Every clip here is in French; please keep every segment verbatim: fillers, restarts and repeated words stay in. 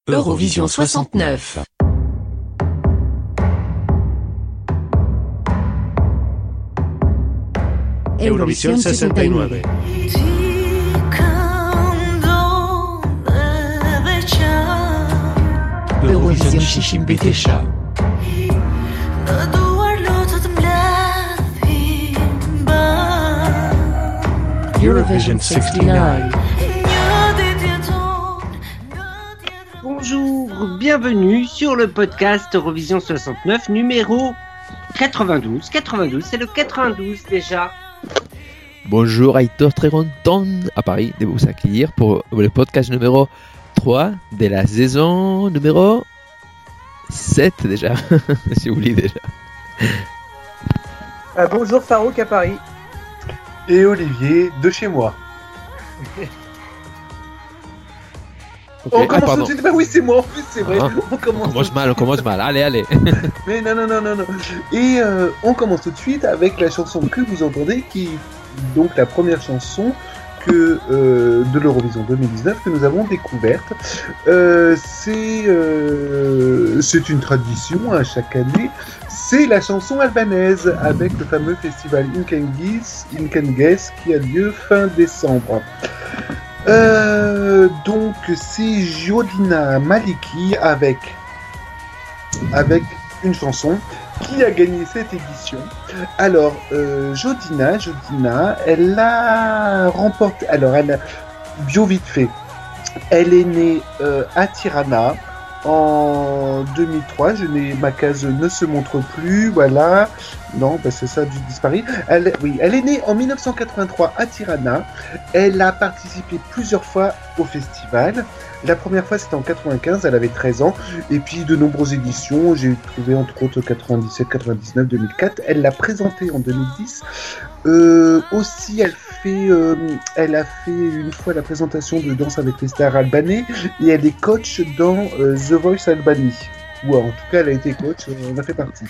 Eurovision soixante-neuf. Eurovisión sesenta y nueve. Eurovision shishim bitesha. Eurovision sixty-nine. Bonjour, bienvenue sur le podcast Eurovision soixante-neuf numéro quatre-vingt-douze. quatre-vingt-douze, c'est le quatre-vingt-douze déjà. Bonjour, Aitor, très content à Paris de vous accueillir pour le podcast numéro trois de la saison numéro sept déjà, si vous voulez déjà. Ah, bonjour Farouk à Paris. Et Olivier de chez moi. Okay. On commence ah, tout de suite. Bah oui, c'est moi en plus, c'est vrai. Ah, on commence, on commence mal, on commence mal. Allez, allez. Mais non, non, non, non, non. Et euh, on commence tout de suite avec la chanson que vous entendez, qui est donc la première chanson que euh, de l'Eurovision deux mille dix-neuf que nous avons découverte. Euh, c'est euh, c'est une tradition à chaque année. C'est la chanson albanaise avec le fameux festival Inkengis, Inkenges qui a lieu fin décembre. Euh, donc c'est Jodina Maliki avec avec une chanson qui a gagné cette édition. Alors euh, Jodina, Jodina, elle a remporté. Alors elle a bio vite fait. Elle est née euh, à Tirana en deux mille trois. Je n'ai ma case ne se montre plus. Voilà. Non, bah c'est ça, du disparu. Elle, oui, elle est née en dix-neuf cent quatre-vingt-trois à Tirana. Elle a participé plusieurs fois au festival. La première fois, c'était en quatre-vingt-quinze, elle avait treize ans. Et puis, de nombreuses éditions. J'ai trouvé, entre autres, quatre-vingt-dix-sept, quatre-vingt-dix-neuf, deux mille quatre. Elle l'a présentée en deux mille dix. Euh, aussi, elle fait, euh, elle a fait une fois la présentation de Danse avec les stars albanais. Et elle est coach dans euh, The Voice Albanie. Ou en tout cas, elle a été coach, on a fait partie.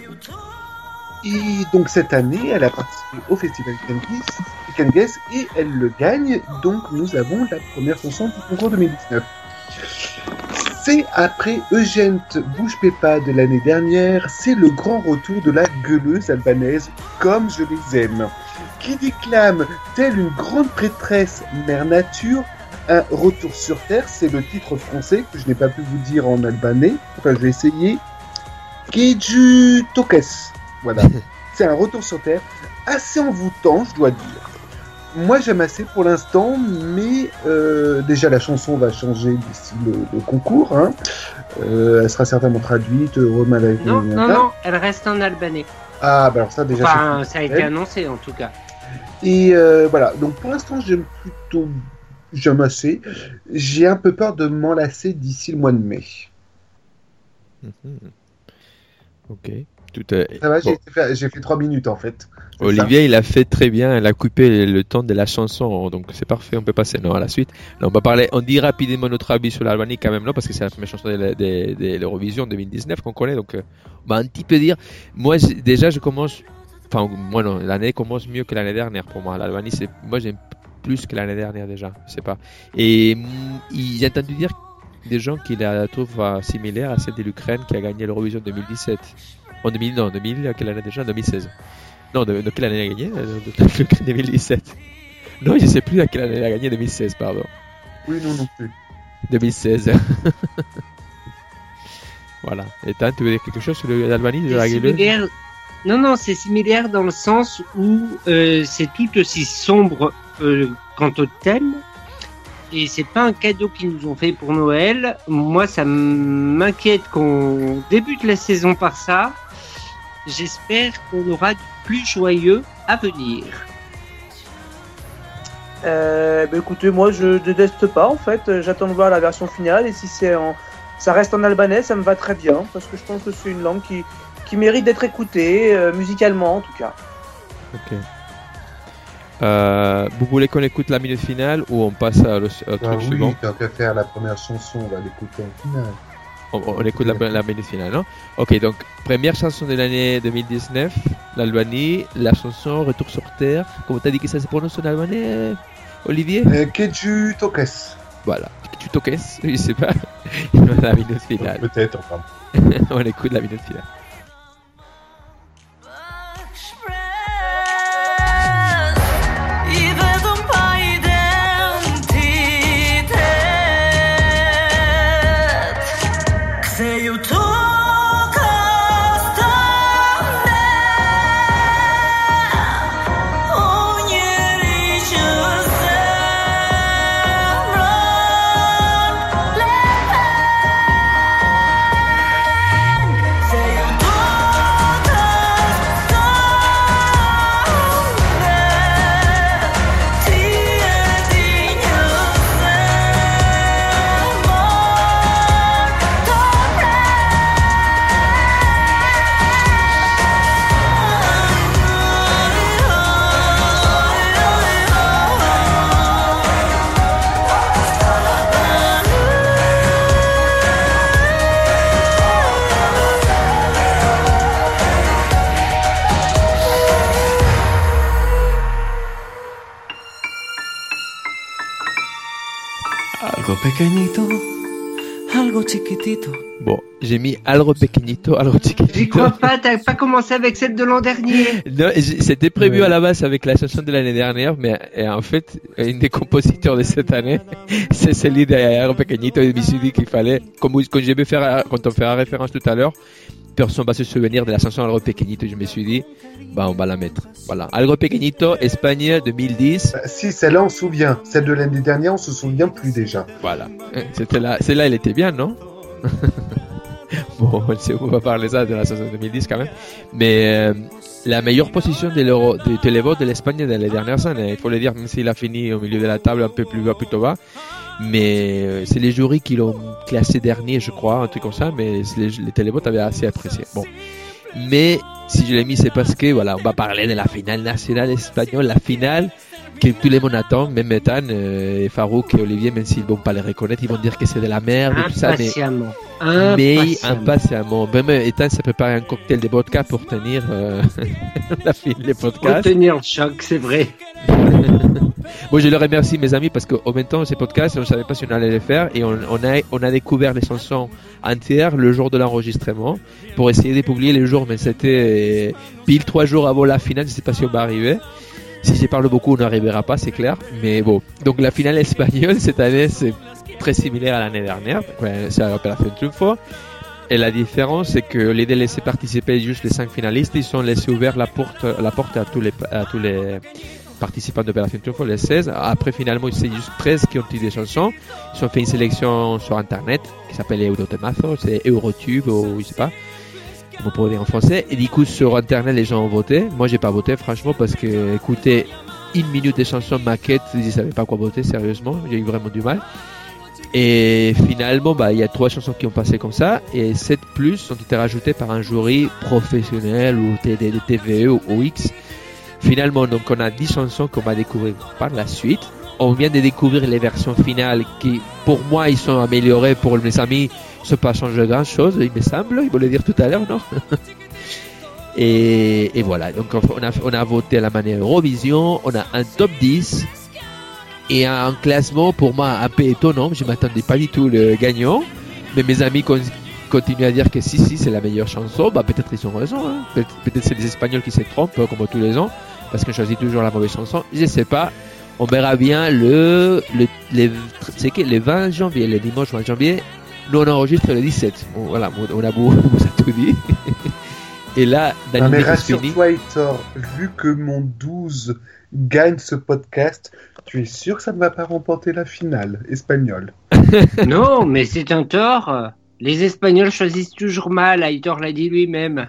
Et donc cette année, elle a participé au festival Ikenges et elle le gagne. Donc nous avons la première chanson du concours deux mille dix-neuf. C'est après Eugène Bouche Pépa de l'année dernière, c'est le grand retour de la gueuleuse albanaise comme je les aime, qui déclame telle une grande prêtresse mère nature un retour sur terre. C'est le titre français que je n'ai pas pu vous dire en albanais. Enfin, je vais essayer. Keju Tokes. Voilà, c'est un retour sur terre assez envoûtant, je dois dire. Moi, j'aime assez pour l'instant, mais euh, déjà la chanson va changer d'ici le, le concours. Hein. Euh, elle sera certainement traduite. Romain avec Non, non, non, elle reste en albanais. Ah, bah alors ça déjà. Enfin, ça a été annoncé en tout cas. Et euh, voilà, donc pour l'instant, j'aime plutôt, j'aime assez. J'ai un peu peur de m'enlacer d'ici le mois de mai. Mm-hmm. Ok. Tout à... Ça va, bon. j'ai, fait, j'ai fait trois minutes en fait. C'est Olivier, ça. il a fait très bien, il a coupé le temps de la chanson, donc c'est parfait, on peut passer non, à la suite. Non, on va parler, on dit rapidement notre avis sur l'Albanie quand même, non, parce que c'est la première chanson de, de, de l'Eurovision deux mille dix-neuf qu'on connaît, donc euh, on va un petit peu dire. Moi, déjà, je commence, enfin, moi non, l'année commence mieux que l'année dernière pour moi. L'Albanie, c'est, moi j'aime plus que l'année dernière déjà, je sais pas. Et j'ai entendu dire des gens qui la trouvent euh, similaire à celle de l'Ukraine qui a gagné l'Eurovision deux mille dix-sept. En deux mille, non, deux mille, quelle année déjà? deux mille seize. Non, de, de quelle année elle a gagné? De deux mille dix-sept. Non, je sais plus à quelle année elle a gagné, deux mille seize, pardon. Oui, non, non plus. deux mille seize. Voilà. Et Tan, tu veux dire quelque chose sur l'Albanie de la gueuleuse? Non, non, c'est similaire dans le sens où euh, c'est tout aussi sombre euh, quant au thème. Et c'est pas un cadeau qu'ils nous ont fait pour Noël. Moi, ça m'inquiète qu'on débute la saison par ça. J'espère qu'on aura du plus joyeux à venir. Euh, bah écoutez, moi je déteste pas en fait. J'attends de voir la version finale et si c'est en, ça reste en albanais, ça me va très bien parce que je pense que c'est une langue qui qui mérite d'être écoutée euh, musicalement en tout cas. Ok. Euh, vous voulez qu'on écoute la minute finale ou on passe à le, au truc Ah, oui, suivant? tant qu'à faire la première chanson, on va l'écouter en finale. On, on écoute la, la minute finale, non? Ok, donc première chanson de l'année deux mille dix-neuf, l'Albanie, la chanson Retour sur Terre. Comment t'as dit que ça se prononce en albanais, Olivier? Euh, Keju Tokes. Voilà, tu toques, je sais pas. La minute finale. Peut-être, enfin. On écoute la minute finale. Algo pequeñito, algo chiquitito. Bon, j'ai mis algo pequeñito, algo chiquitito. J'y crois pas, t'as pas commencé avec celle de l'an dernier. Non, c'était prévu à la base avec la chanson de l'année dernière, mais et en fait, une des compositeurs de cette année, c'est celui d'algo pequeñito, et je me suis dit qu'il fallait, comme quand j'ai faire, quand on fait la référence tout à l'heure, personne va se souvenir de la chanson Algo Pequeñito. Je me suis dit, bah, on va la mettre. Voilà. Algo Pequeñito, Espagne deux mille dix. Bah, si, celle-là, on se souvient. Celle de l'année dernière, on se souvient plus déjà. Voilà. C'était là, celle-là, elle était bien, non? Bon, on va parler ça de la saison deux mille dix quand même. Mais, euh, la meilleure position de l'Euro, du télévote de l'Espagne dans les dernières années, il faut le dire, même s'il a fini au milieu de la table un peu plus bas, plutôt bas. Mais euh, c'est les jurys qui l'ont classé dernier, je crois, un truc comme ça, mais les, les télévotes avaient assez apprécié. Bon. Mais si je l'ai mis, c'est parce que, voilà, on va parler de la finale nationale espagnole, la finale que tout le monde attend, même Ethan, euh, Farouk et Olivier, même s'ils ne vont pas les reconnaître, ils vont dire que c'est de la merde et tout ça. Impatiemment. Mais, impatiemment. mais impatiemment. Même Ethan s'est préparé un cocktail de vodka pour tenir euh, la fin les podcasts. Pour tenir le choc, c'est vrai. Bon, je les remercie, mes amis, parce qu'en même temps, ces podcasts, on ne savait pas si on allait les faire, et on, on, a, on a découvert les chansons entières le jour de l'enregistrement, pour essayer de publier le jour, mais c'était pile trois jours avant la finale, je ne sais pas si on va arriver. Si je parle beaucoup, on n'arrivera pas, c'est clair, mais bon. Donc la finale espagnole, cette année, c'est très similaire à l'année dernière, ouais, c'est à l'Opération Triunfo. Et la différence, c'est que les de laisser participer juste les cinq finalistes, ils ont laissé ouvert la porte, la porte à tous les, à tous les participants d'Opération Triunfo, les seize. Après, finalement, c'est juste treize qui ont eu des chansons. Ils ont fait une sélection sur Internet qui s'appelle Eurotemazo, c'est Eurotube ou je sais pas. On pourrait dire en français. Et du coup, sur Internet, les gens ont voté. Moi, j'ai pas voté, franchement, parce que écouter une minute de chansons maquette, je savais pas quoi voter, sérieusement. J'ai eu vraiment du mal. Et finalement, bah, il y a trois chansons qui ont passé comme ça, et sept plus ont été rajoutées par un jury professionnel ou T V E ou O X. Finalement, donc, on a dix chansons qu'on va découvrir par la suite. On vient de découvrir les versions finales qui, pour moi, ils sont améliorées. Pour mes amis, ça n'a pas changé grand chose, il me semble. Ils vont le dire tout à l'heure, non? et, et voilà. Donc, on a, on a voté à la manière Eurovision. On a un top dix. Et un classement, pour moi, un peu étonnant. Je ne m'attendais pas du tout le gagnant. Mais mes amis con- continuent à dire que si, si, c'est la meilleure chanson. Bah, peut-être ils ont raison. Hein. Peut- peut-être c'est les Espagnols qui se trompent, comme tous les ans. Parce qu'on choisit toujours la mauvaise chanson. Je ne sais pas. On verra bien le, le, le, c'est que le vingt janvier, le dimanche vingt janvier. Nous, on enregistre le dix-sept. On, voilà, on a beau, on vous a tout dit. Et là, non, Daniel mais rassure-toi, Hector, vu que mon douze gagne ce podcast, tu es sûr que ça ne va pas remporter la finale espagnole? Non, mais c'est un tort. Les Espagnols choisissent toujours mal, Aitor l'a dit lui-même.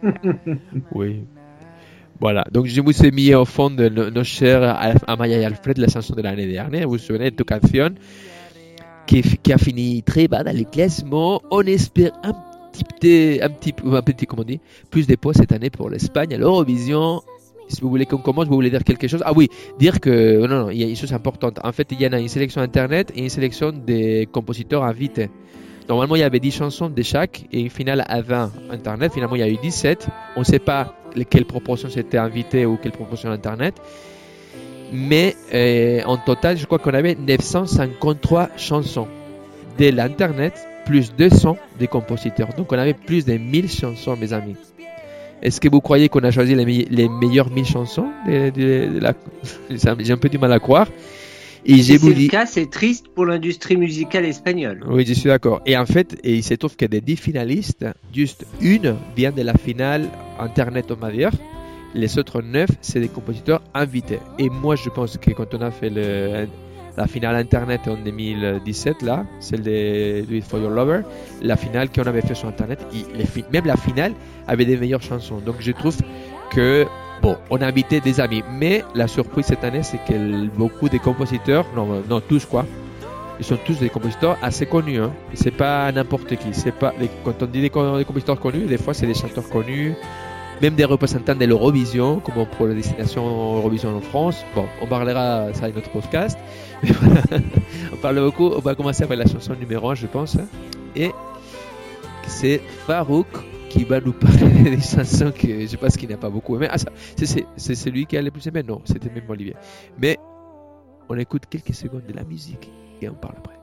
Oui. Voilà, donc je vous ai mis au fond de nos, nos chers Amaya et Alfred, la chanson de l'année dernière. Vous vous souvenez de Tu Canción, qui, qui a fini très bas dans les classements. On espère un petit, un petit, un petit, comment on dit, plus de points cette année pour l'Espagne à l'Eurovision. Si vous voulez qu'on commence, vous voulez dire quelque chose? Ah oui, dire que, non, non, il y a une chose importante. En fait, il y en a une sélection Internet et une sélection des compositeurs invités. Normalement, il y avait dix chansons de chaque et une finale à vingt Internet. Finalement, il y a eu dix-sept. On ne sait pas quelle proportion c'était invité ou quelle proportion Internet. Mais euh, en total, je crois qu'on avait neuf cent cinquante-trois chansons de l'internet, plus deux cents des compositeurs. Donc on avait plus de mille chansons, mes amis. Est-ce que vous croyez qu'on a choisi les, me- les meilleures mille chansons de, de, de la... J'ai un peu du mal à croire. Et Si j'ai c'est le voulu... cas, c'est triste pour l'industrie musicale espagnole. Oui, je suis d'accord. Et en fait, et il se trouve que des dix finalistes, juste une vient de la finale Internet, on va dire. Les autres neuf, c'est des compositeurs invités. Et moi, je pense que quand on a fait le, la finale Internet en deux mille dix-sept, là, celle de Do It For Your Lover, la finale qu'on avait fait sur Internet, il- les fi- même la finale avait des meilleures chansons. Donc, je trouve que, bon, on a invité des amis. Mais la surprise cette année, c'est que beaucoup des compositeurs, non, non tous quoi, ils sont tous des compositeurs assez connus. Hein. C'est pas n'importe qui. C'est pas les- quand on dit des, co- des compositeurs connus, des fois c'est des chanteurs connus, même des représentants de l'Eurovision, comme pour la destination Eurovision en France. Bon, on parlera ça dans notre podcast. Mais voilà, on parle beaucoup. On va commencer avec la chanson numéro un, je pense. Et c'est Farouk qui va nous parler des chansons que je pense qu'il n'a pas beaucoup aimé. Ah, ça, c'est, c'est, c'est celui qui a le plus aimé? Non, c'était même Olivier. Mais on écoute quelques secondes de la musique et on parle après.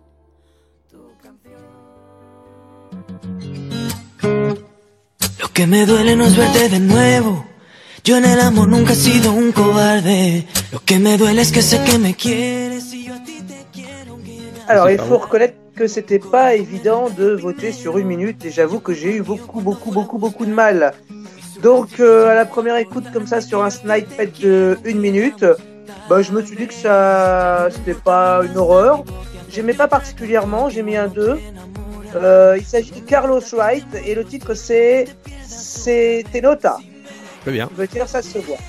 Lo que me duele no es verte de nuevo. Yo en el amor nunca he sido un cobarde. Lo que me duele es que sé que me quieres y yo a ti te quiero. Alors, il faut reconnaître que c'était pas évident de voter sur une minute et j'avoue que j'ai eu beaucoup, beaucoup, beaucoup, beaucoup de mal. Donc, euh, à la première écoute comme ça sur un snippet de une minute, bah, je me suis dit que ça, c'était pas une horreur. J'aimais pas particulièrement, j'ai mis un deux. Euh, il s'agit de Carlos Wright et le titre c'est c'est Tenota. Très bien. Je veux dire, ça se voit.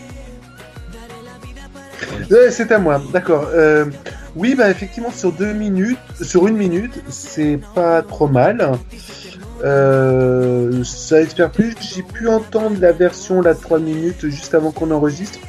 Euh, c'est à moi, d'accord. Euh, oui, bah effectivement, sur deux minutes, sur une minute, c'est pas trop mal. Euh, ça espère plus. J'ai pu entendre la version là de trois minutes juste avant qu'on enregistre,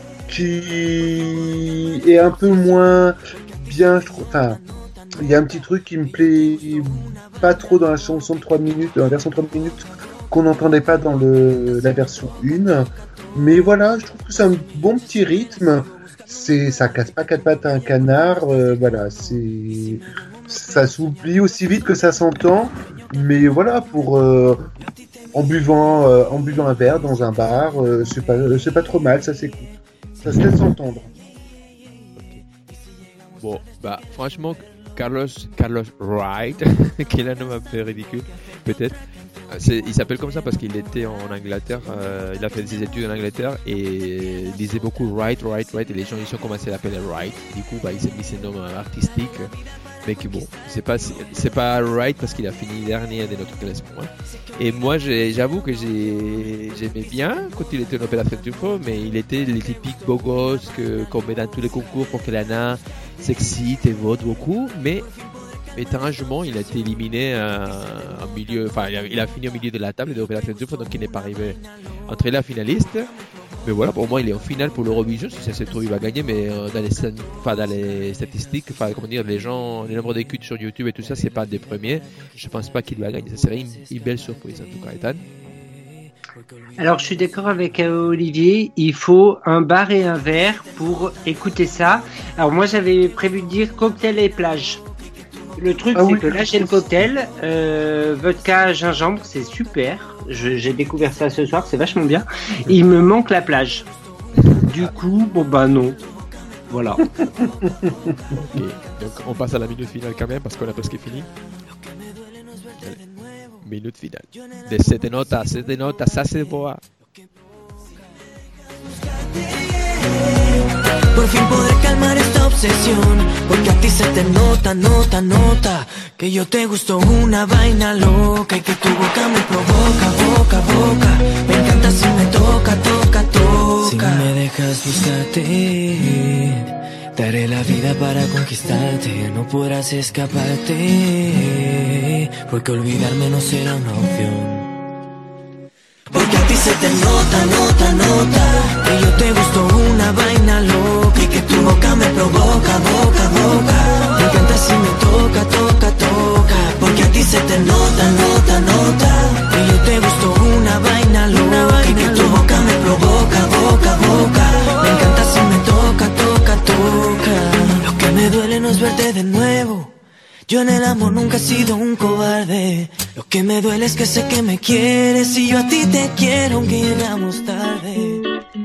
qui est un peu moins bien, je trouve. Enfin, il y a un petit truc qui me plaît pas trop dans la chanson de trois minutes, dans la version trois minutes, qu'on n'entendait pas dans le, la version un. Mais voilà, je trouve que c'est un bon petit rythme. C'est, ça casse pas quatre pattes à un canard. Euh, voilà, c'est, ça s'oublie aussi vite que ça s'entend. Mais voilà, pour euh, en buvant, euh, en buvant un verre dans un bar, euh, c'est pas, c'est pas trop mal, ça s'écoute. Ça se laisse entendre. Bon, bah franchement, Carlos, Carlos Wright, qui est un nom un peu ridicule, peut-être. C'est, il s'appelle comme ça parce qu'il était en Angleterre, euh, il a fait des études en Angleterre et il disait beaucoup Wright, Wright, Wright, et les gens ils ont commencé à l'appeler Wright. Du coup, bah, il s'est mis ses noms artistiques, mais que bon, c'est pas, c'est pas Wright parce qu'il a fini dernier de notre classement. Hein. Et moi, j'ai, j'avoue que j'ai, j'aimais bien quand il était en Opération Tufo, mais il était les typiques beaux gosses que, qu'on met dans tous les concours pour que l'Anna s'excite et vote beaucoup, mais étrangement, il a été éliminé euh, en milieu, enfin, il a, il a fini au milieu de la table de l'Opération Tufo, donc il n'est pas arrivé entre les finalistes. Mais voilà, pour moi, il est en finale pour l'Eurovision. Si ça se trouve, il va gagner, mais euh, dans, les, enfin, dans les statistiques, enfin, comment dire, les gens, les nombres d'écoutes sur YouTube et tout ça, c'est pas des premiers. Je pense pas qu'il va gagner. Ça serait une, une belle surprise, en tout cas, Ethan. Alors, je suis d'accord avec euh, Olivier. Il faut un bar et un verre pour écouter ça. Alors, moi, j'avais prévu de dire cocktail et plage. Le truc, Ah c'est oui. que là, j'ai le cocktail, euh, vodka, gingembre, c'est super. Je, j'ai découvert ça ce soir, c'est vachement bien. Il me manque la plage. Du coup, bon bah non. Voilà. Okay. Donc, on passe à la minute finale quand même, parce qu'on a presque fini. Allez. Minute finale. De cette note à cette note, ça se voit. Por fin poder calmar esta obsesión, porque a ti se te nota, nota, nota, que yo te gusto una vaina loca y que tu boca me provoca, boca, boca. Me encanta si me toca, toca, toca. Si me dejas buscarte, daré la vida para conquistarte. No podrás escaparte, porque olvidarme no será una opción. Porque a ti se te nota, nota, nota, que yo te gusto una vaina loca y que tu boca me provoca, boca, boca. Me encanta si me toca, toca, toca. Porque a ti se te nota, nota, nota, que yo te gusto una vaina loca y que tu boca me provoca, boca, boca. Me encanta si me toca. Yo en el amor nunca he sido un cobarde. Lo que me duele es que sé que me quieres y yo a ti te quiero aunque llegamos tarde.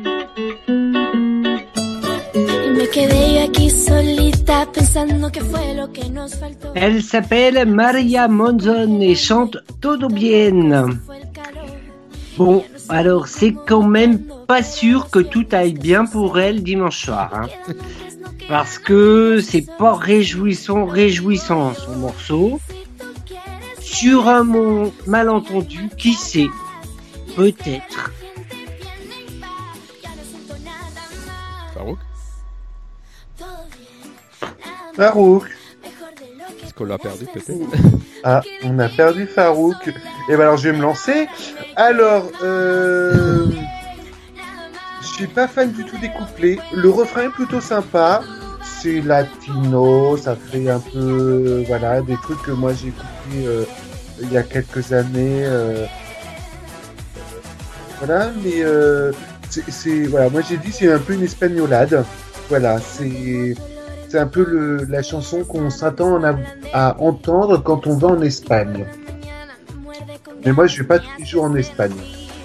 Y me quedé yo aquí solita pensando que fue lo que nos faltó. Elle s'appelle Maria Monzon et chante Todo Bien. Bon, alors c'est quand même pas sûr que tout aille bien pour elle dimanche soir. Hein. Parce que c'est pas réjouissant, réjouissant son morceau. Sur un mot malentendu, qui sait, peut-être. Farouk, Farouk. est-ce qu'on l'a perdu peut-être? Ah, on a perdu Farouk. Et ben alors je vais me lancer. Alors, euh... je suis pas fan du tout des couplets. Le refrain est plutôt sympa. C'est latino, ça fait un peu, voilà, des trucs que moi j'ai écoutés euh, il y a quelques années. Euh... Voilà, mais euh, c'est, c'est, voilà, moi j'ai dit c'est un peu une espagnolade. Voilà, c'est, c'est un peu le, la chanson qu'on s'attend à, à entendre quand on va en Espagne. Mais moi je vais pas tous les jours en Espagne.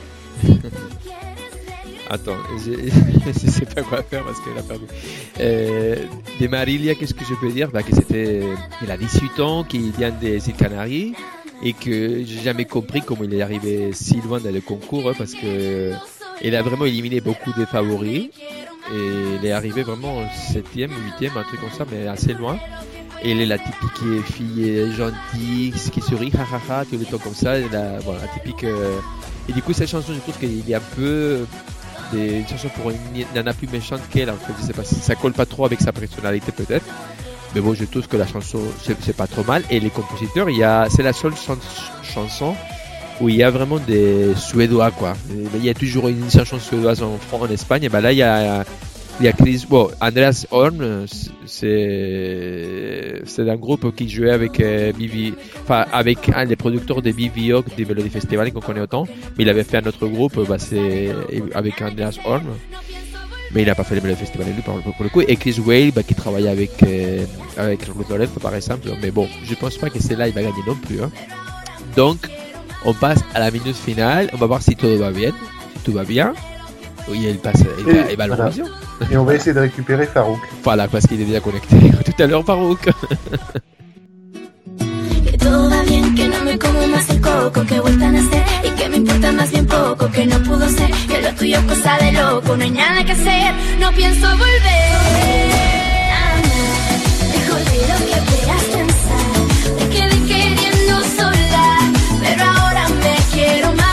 Attends, je ne sais pas quoi faire parce qu'elle a perdu. Euh, de Marilia, qu'est-ce que je peux dire? Bah, que c'était, il a dix-huit ans, qu'il vient des îles Canaries et que j'ai jamais compris comment il est arrivé si loin dans le concours, hein, parce que il a vraiment éliminé beaucoup de favoris et il est arrivé vraiment septième, huitième, un truc comme ça, mais assez loin. Et elle est la typique fille gentille, qui sourit, ha ha ha, tout le temps comme ça. La, voilà, la typique. Euh... Et du coup, cette chanson, je trouve qu'il y a un peu des chansons pour une nana plus méchante qu'elle. En fait, je sais pas si ça colle pas trop avec sa personnalité peut-être. Mais bon, je trouve que la chanson, c'est, c'est pas trop mal. Et les compositeurs, il y a, c'est la seule chan- chanson où il y a vraiment des Suédois, quoi. Il y a toujours une chanson suédoise en, en Espagne. Et ben là, il y a. Il y a Chris, bon, Andreas Horn, c'est, c'est un groupe qui jouait avec euh, B V, enfin, avec un des producteurs de B V O du Melody Festival qu'on connaît autant, mais il avait fait un autre groupe, bah, c'est avec Andreas Horn, mais il n'a pas fait le Melody Festival lui, pour, pour le coup, et Chris Whale, bah, qui travaillait avec, euh, avec Ruth Lorenz, par exemple, mais bon, je pense pas que celle-là, il va gagner non plus, hein. Donc, on passe à la minute finale, on va voir si tout va bien, si tout va bien. Oui, il passe, il va, il va à l'Eurovision. Et on va essayer de récupérer Farouk. Voilà, parce qu'il est déjà connecté. Tout à l'heure, Farouk. Que todo va bien, que no me como más el coco, que vuelta a nacer y que me importa más bien poco, que no pudo ser, que lo tuyo es cosa de loco, no hay nada que hacer, no pienso volver. Nada más, mejor de lo que quieras pensar, me quedé queriendo sola, pero ahora me quiero más.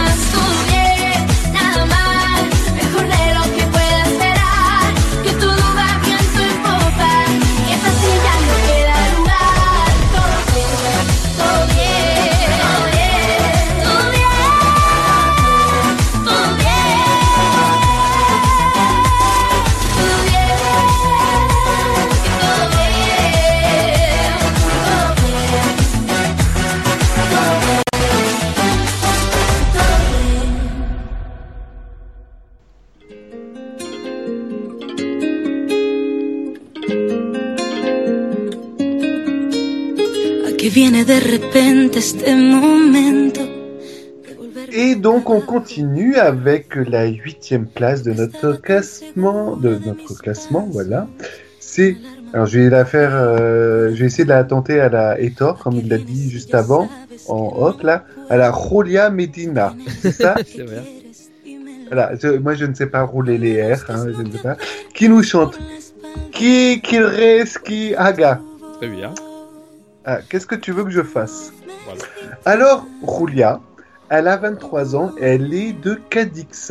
Viene de repente este momento. Et donc on continue avec la huitième place de notre classement, de notre classement, voilà. C'est, alors je vais la faire, euh, je vais essayer de la tenter à la Hétor, comme il l'a dit juste avant, en off là, à la Julia Medina, c'est ça? C'est vrai. Voilà, je, moi je ne sais pas rouler les R, hein, je ne sais pas. Qui nous chante? Qui Kilres qui Haga? Très bien. Ah, qu'est-ce que tu veux que je fasse? Voilà. Alors, Julia, elle a vingt-trois ans, elle est de Cadix.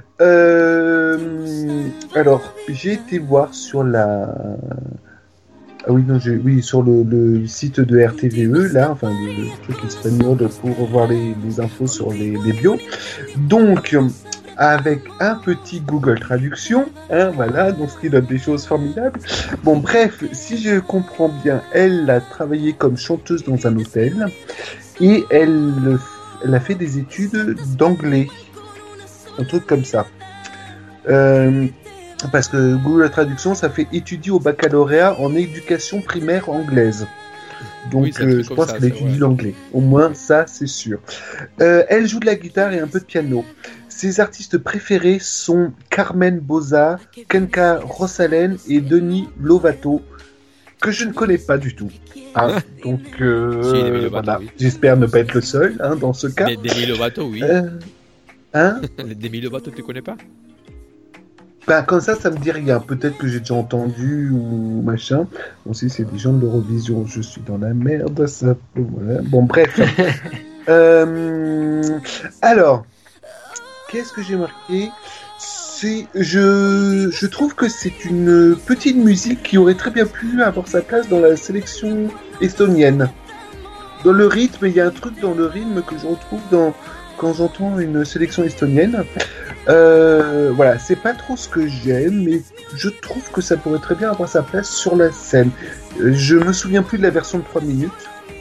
Euh, alors, j'ai été voir sur la... Ah oui, non, j'ai... oui, sur le, le site de R T V E, là, enfin, le, le truc espagnol pour voir les, les infos sur les, les bios. Donc, avec un petit Google Traduction, hein, voilà, donc ce qui donne des choses formidables. Bon, bref, si je comprends bien, elle a travaillé comme chanteuse dans un hôtel et elle, elle a fait des études d'anglais, un truc comme ça. Euh, parce que Google Traduction, ça fait étudier au baccalauréat en éducation primaire anglaise. Donc Oui, c'est un euh, truc je comme pense ça, qu'elle c'est étudie vrai. l'anglais. Au moins, ça, c'est sûr. Euh, elle joue de la guitare et un peu de piano. Ses artistes préférés sont Carmen Boza, Kenka Rossalen et Denis Lovato, que je ne connais pas du tout. Hein, donc, euh, Si, Demi Lovato, voilà. oui. J'espère ne pas être le seul hein, dans ce cas. Mais Demi Lovato, oui. Euh, hein Demi Lovato, tu connais pas? Ben, comme ça, ça me dit rien. Peut-être que j'ai déjà entendu ou machin. Bon, si c'est des gens de l'Eurovision, je suis dans la merde. Ça... Voilà. Bon, bref. euh... Alors, qu'est-ce que j'ai marqué? C'est, je, je trouve que c'est une petite musique qui aurait très bien pu avoir sa place dans la sélection estonienne. Dans le rythme, il y a un truc dans le rythme que je retrouve dans, quand j'entends une sélection estonienne. Euh, voilà, c'est pas trop ce que j'aime, mais je trouve que ça pourrait très bien avoir sa place sur la scène. Euh, Je me souviens plus de la version de trois minutes,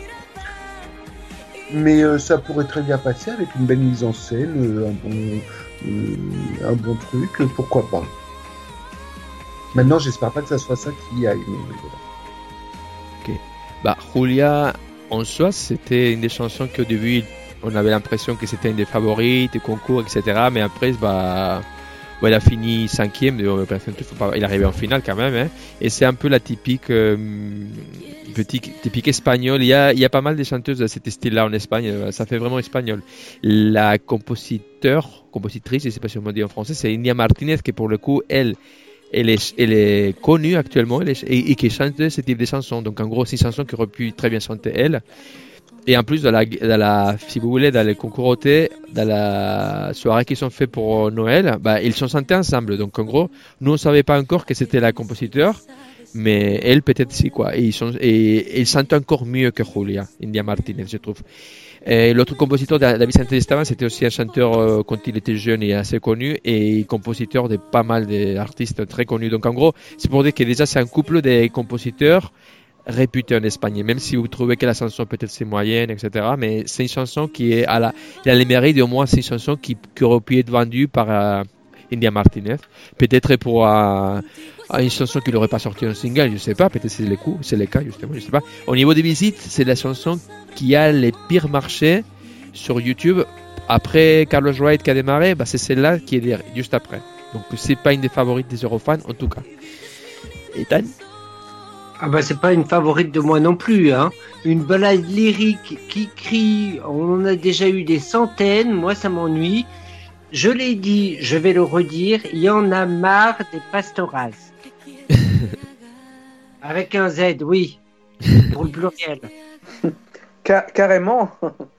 mais euh, ça pourrait très bien passer avec une belle mise en scène, euh, un bon, euh, un bon truc, euh, pourquoi pas. Maintenant, j'espère pas que ça soit ça qui aille, mais voilà. Bah, Julia, en soi, c'était une des chansons qu'au début, on avait l'impression que c'était une des favorites, des concours, et cetera. Mais après, bah, bah, il a fini cinquième. De, il est arrivé en finale quand même. Hein, et c'est un peu la typique, euh, petite, typique espagnole. Il y, a, il y a pas mal de chanteuses de cet style-là en Espagne. Ça fait vraiment espagnol. La compositeur, compositrice, je ne sais pas si on me dit en français, c'est India Martinez, qui pour le coup, elle, elle est, elle est connue actuellement elle est, et, et qui chante ce type de chansons. Donc en gros, c'est une chanson qui aurait pu très bien chanter elle. Et en plus, dans la, dans la, si vous voulez, dans les concours O T, dans la soirée qu'ils ont fait pour Noël, bah, ils sont chantés ensemble. Donc en gros, nous on ne savait pas encore que c'était la compositeur, mais elle peut-être si quoi. Et ils, sont, et, et ils chantent encore mieux que Julia, India Martinez, je trouve. Et l'autre compositeur, David Santelestaban, c'était aussi un chanteur euh, quand il était jeune et assez connu, et compositeur de pas mal d'artistes très connus. Donc en gros, c'est pour dire que déjà c'est un couple de compositeurs réputé en Espagne, même si vous trouvez que la chanson peut-être c'est moyenne, et cetera. Mais c'est une chanson qui est à la, il a le mérite, au moins c'est une chanson qui, qui aurait pu être vendue par euh, India Martinez. Peut-être pour euh, une chanson qui n'aurait pas sorti en single, je sais pas, peut-être c'est le coup, c'est le cas justement, je sais pas. Au niveau des visites, c'est la chanson qui a les pires marchés sur YouTube. Après Carlos Wright qui a démarré, bah, c'est celle-là qui est juste après. Donc c'est pas une des favorites des Eurofans en tout cas. Ethan? Ah bah c'est pas une favorite de moi non plus, hein. Une balade lyrique qui crie, on en a déjà eu des centaines, moi ça m'ennuie. Je l'ai dit, je vais le redire, il y en a marre des pastoras. Avec un Z, oui, pour le pluriel. Car- carrément.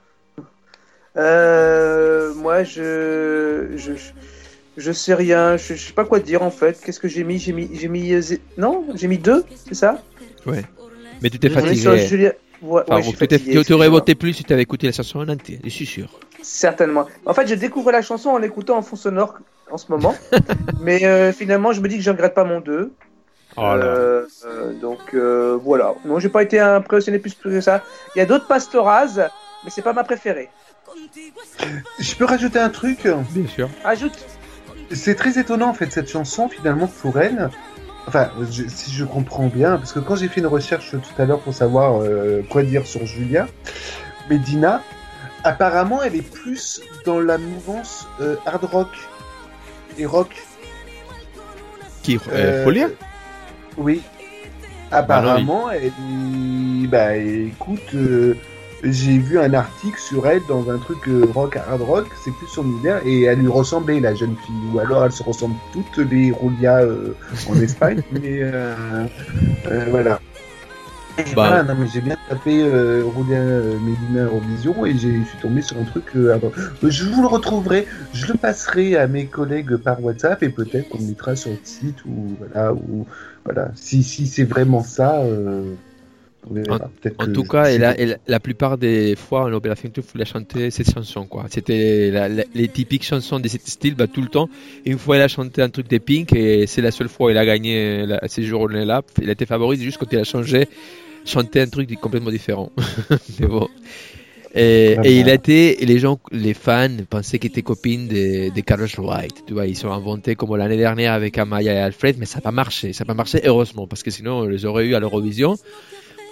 euh, moi, je, je, je sais rien. Je, je sais pas quoi dire en fait. Qu'est-ce que j'ai mis J'ai mis, j'ai mis, euh, zé- non, j'ai mis deux, c'est ça Ouais. Mais tu t'es On est fatigué. sur Julia- Ouais, Enfin, ouais, je suis tu t'es- fatigué, tu aurais excusez-moi. voté plus si tu avais écouté la chanson en entier, je suis sûr. Certainement. En fait, je découvre la chanson en l'écoutant en fond sonore en ce moment. Mais euh, finalement, je me dis que je regrette pas mon deux. Oh là. Euh, euh, donc euh, voilà. Non, j'ai pas été impressionné plus que ça. Il y a d'autres pastoras, mais c'est pas ma préférée. Je peux rajouter un truc? Bien sûr. Ajoute. C'est très étonnant en fait cette chanson finalement pour elle. Enfin, je- si je comprends bien, parce que quand j'ai fait une recherche tout à l'heure pour savoir euh, quoi dire sur Julia, Medina, apparemment elle est plus dans la mouvance euh, hard rock et rock. Qui euh, Euh, Julia? Oui. Apparemment, elle dit, bah écoute, euh, j'ai vu un article sur elle dans un truc euh, rock, hard rock, c'est plus son univers, et elle lui ressemblait, la jeune fille. Ou alors elles se ressemblent toutes les Julia euh, en Espagne, mais euh, euh, voilà. Et Bah, voilà, non, mais j'ai bien tapé euh, Julia euh, Medina Eurovision et j'ai- je suis tombé sur un truc. Euh, hard rock. Je vous le retrouverai, je le passerai à mes collègues par WhatsApp et peut-être qu'on le mettra sur le site ou voilà, ou voilà. Si, si c'est vraiment ça, euh, on verra. Peut-être En que tout je- cas, si- elle a, elle- la plupart des fois, en Opération Tour, il fallait chanter cette chanson, quoi. C'était la- la- les typiques chansons de ce style, bah, tout le temps. Une fois, elle a chanté un truc de Pink et c'est la seule fois où elle a gagné la, ces journées-là. Elle a été favorite juste quand elle a changé, chanté un truc complètement différent. Mais bon. Et, Vraiment. et il a été, et les gens, les fans pensaient qu'il était copine de, de Carlos Wright. Tu vois, ils sont inventés comme l'année dernière avec Amaya et Alfred, mais ça n'a pas marché. Ça n'a pas marché, heureusement, parce que sinon, on les aurait eu à l'Eurovision.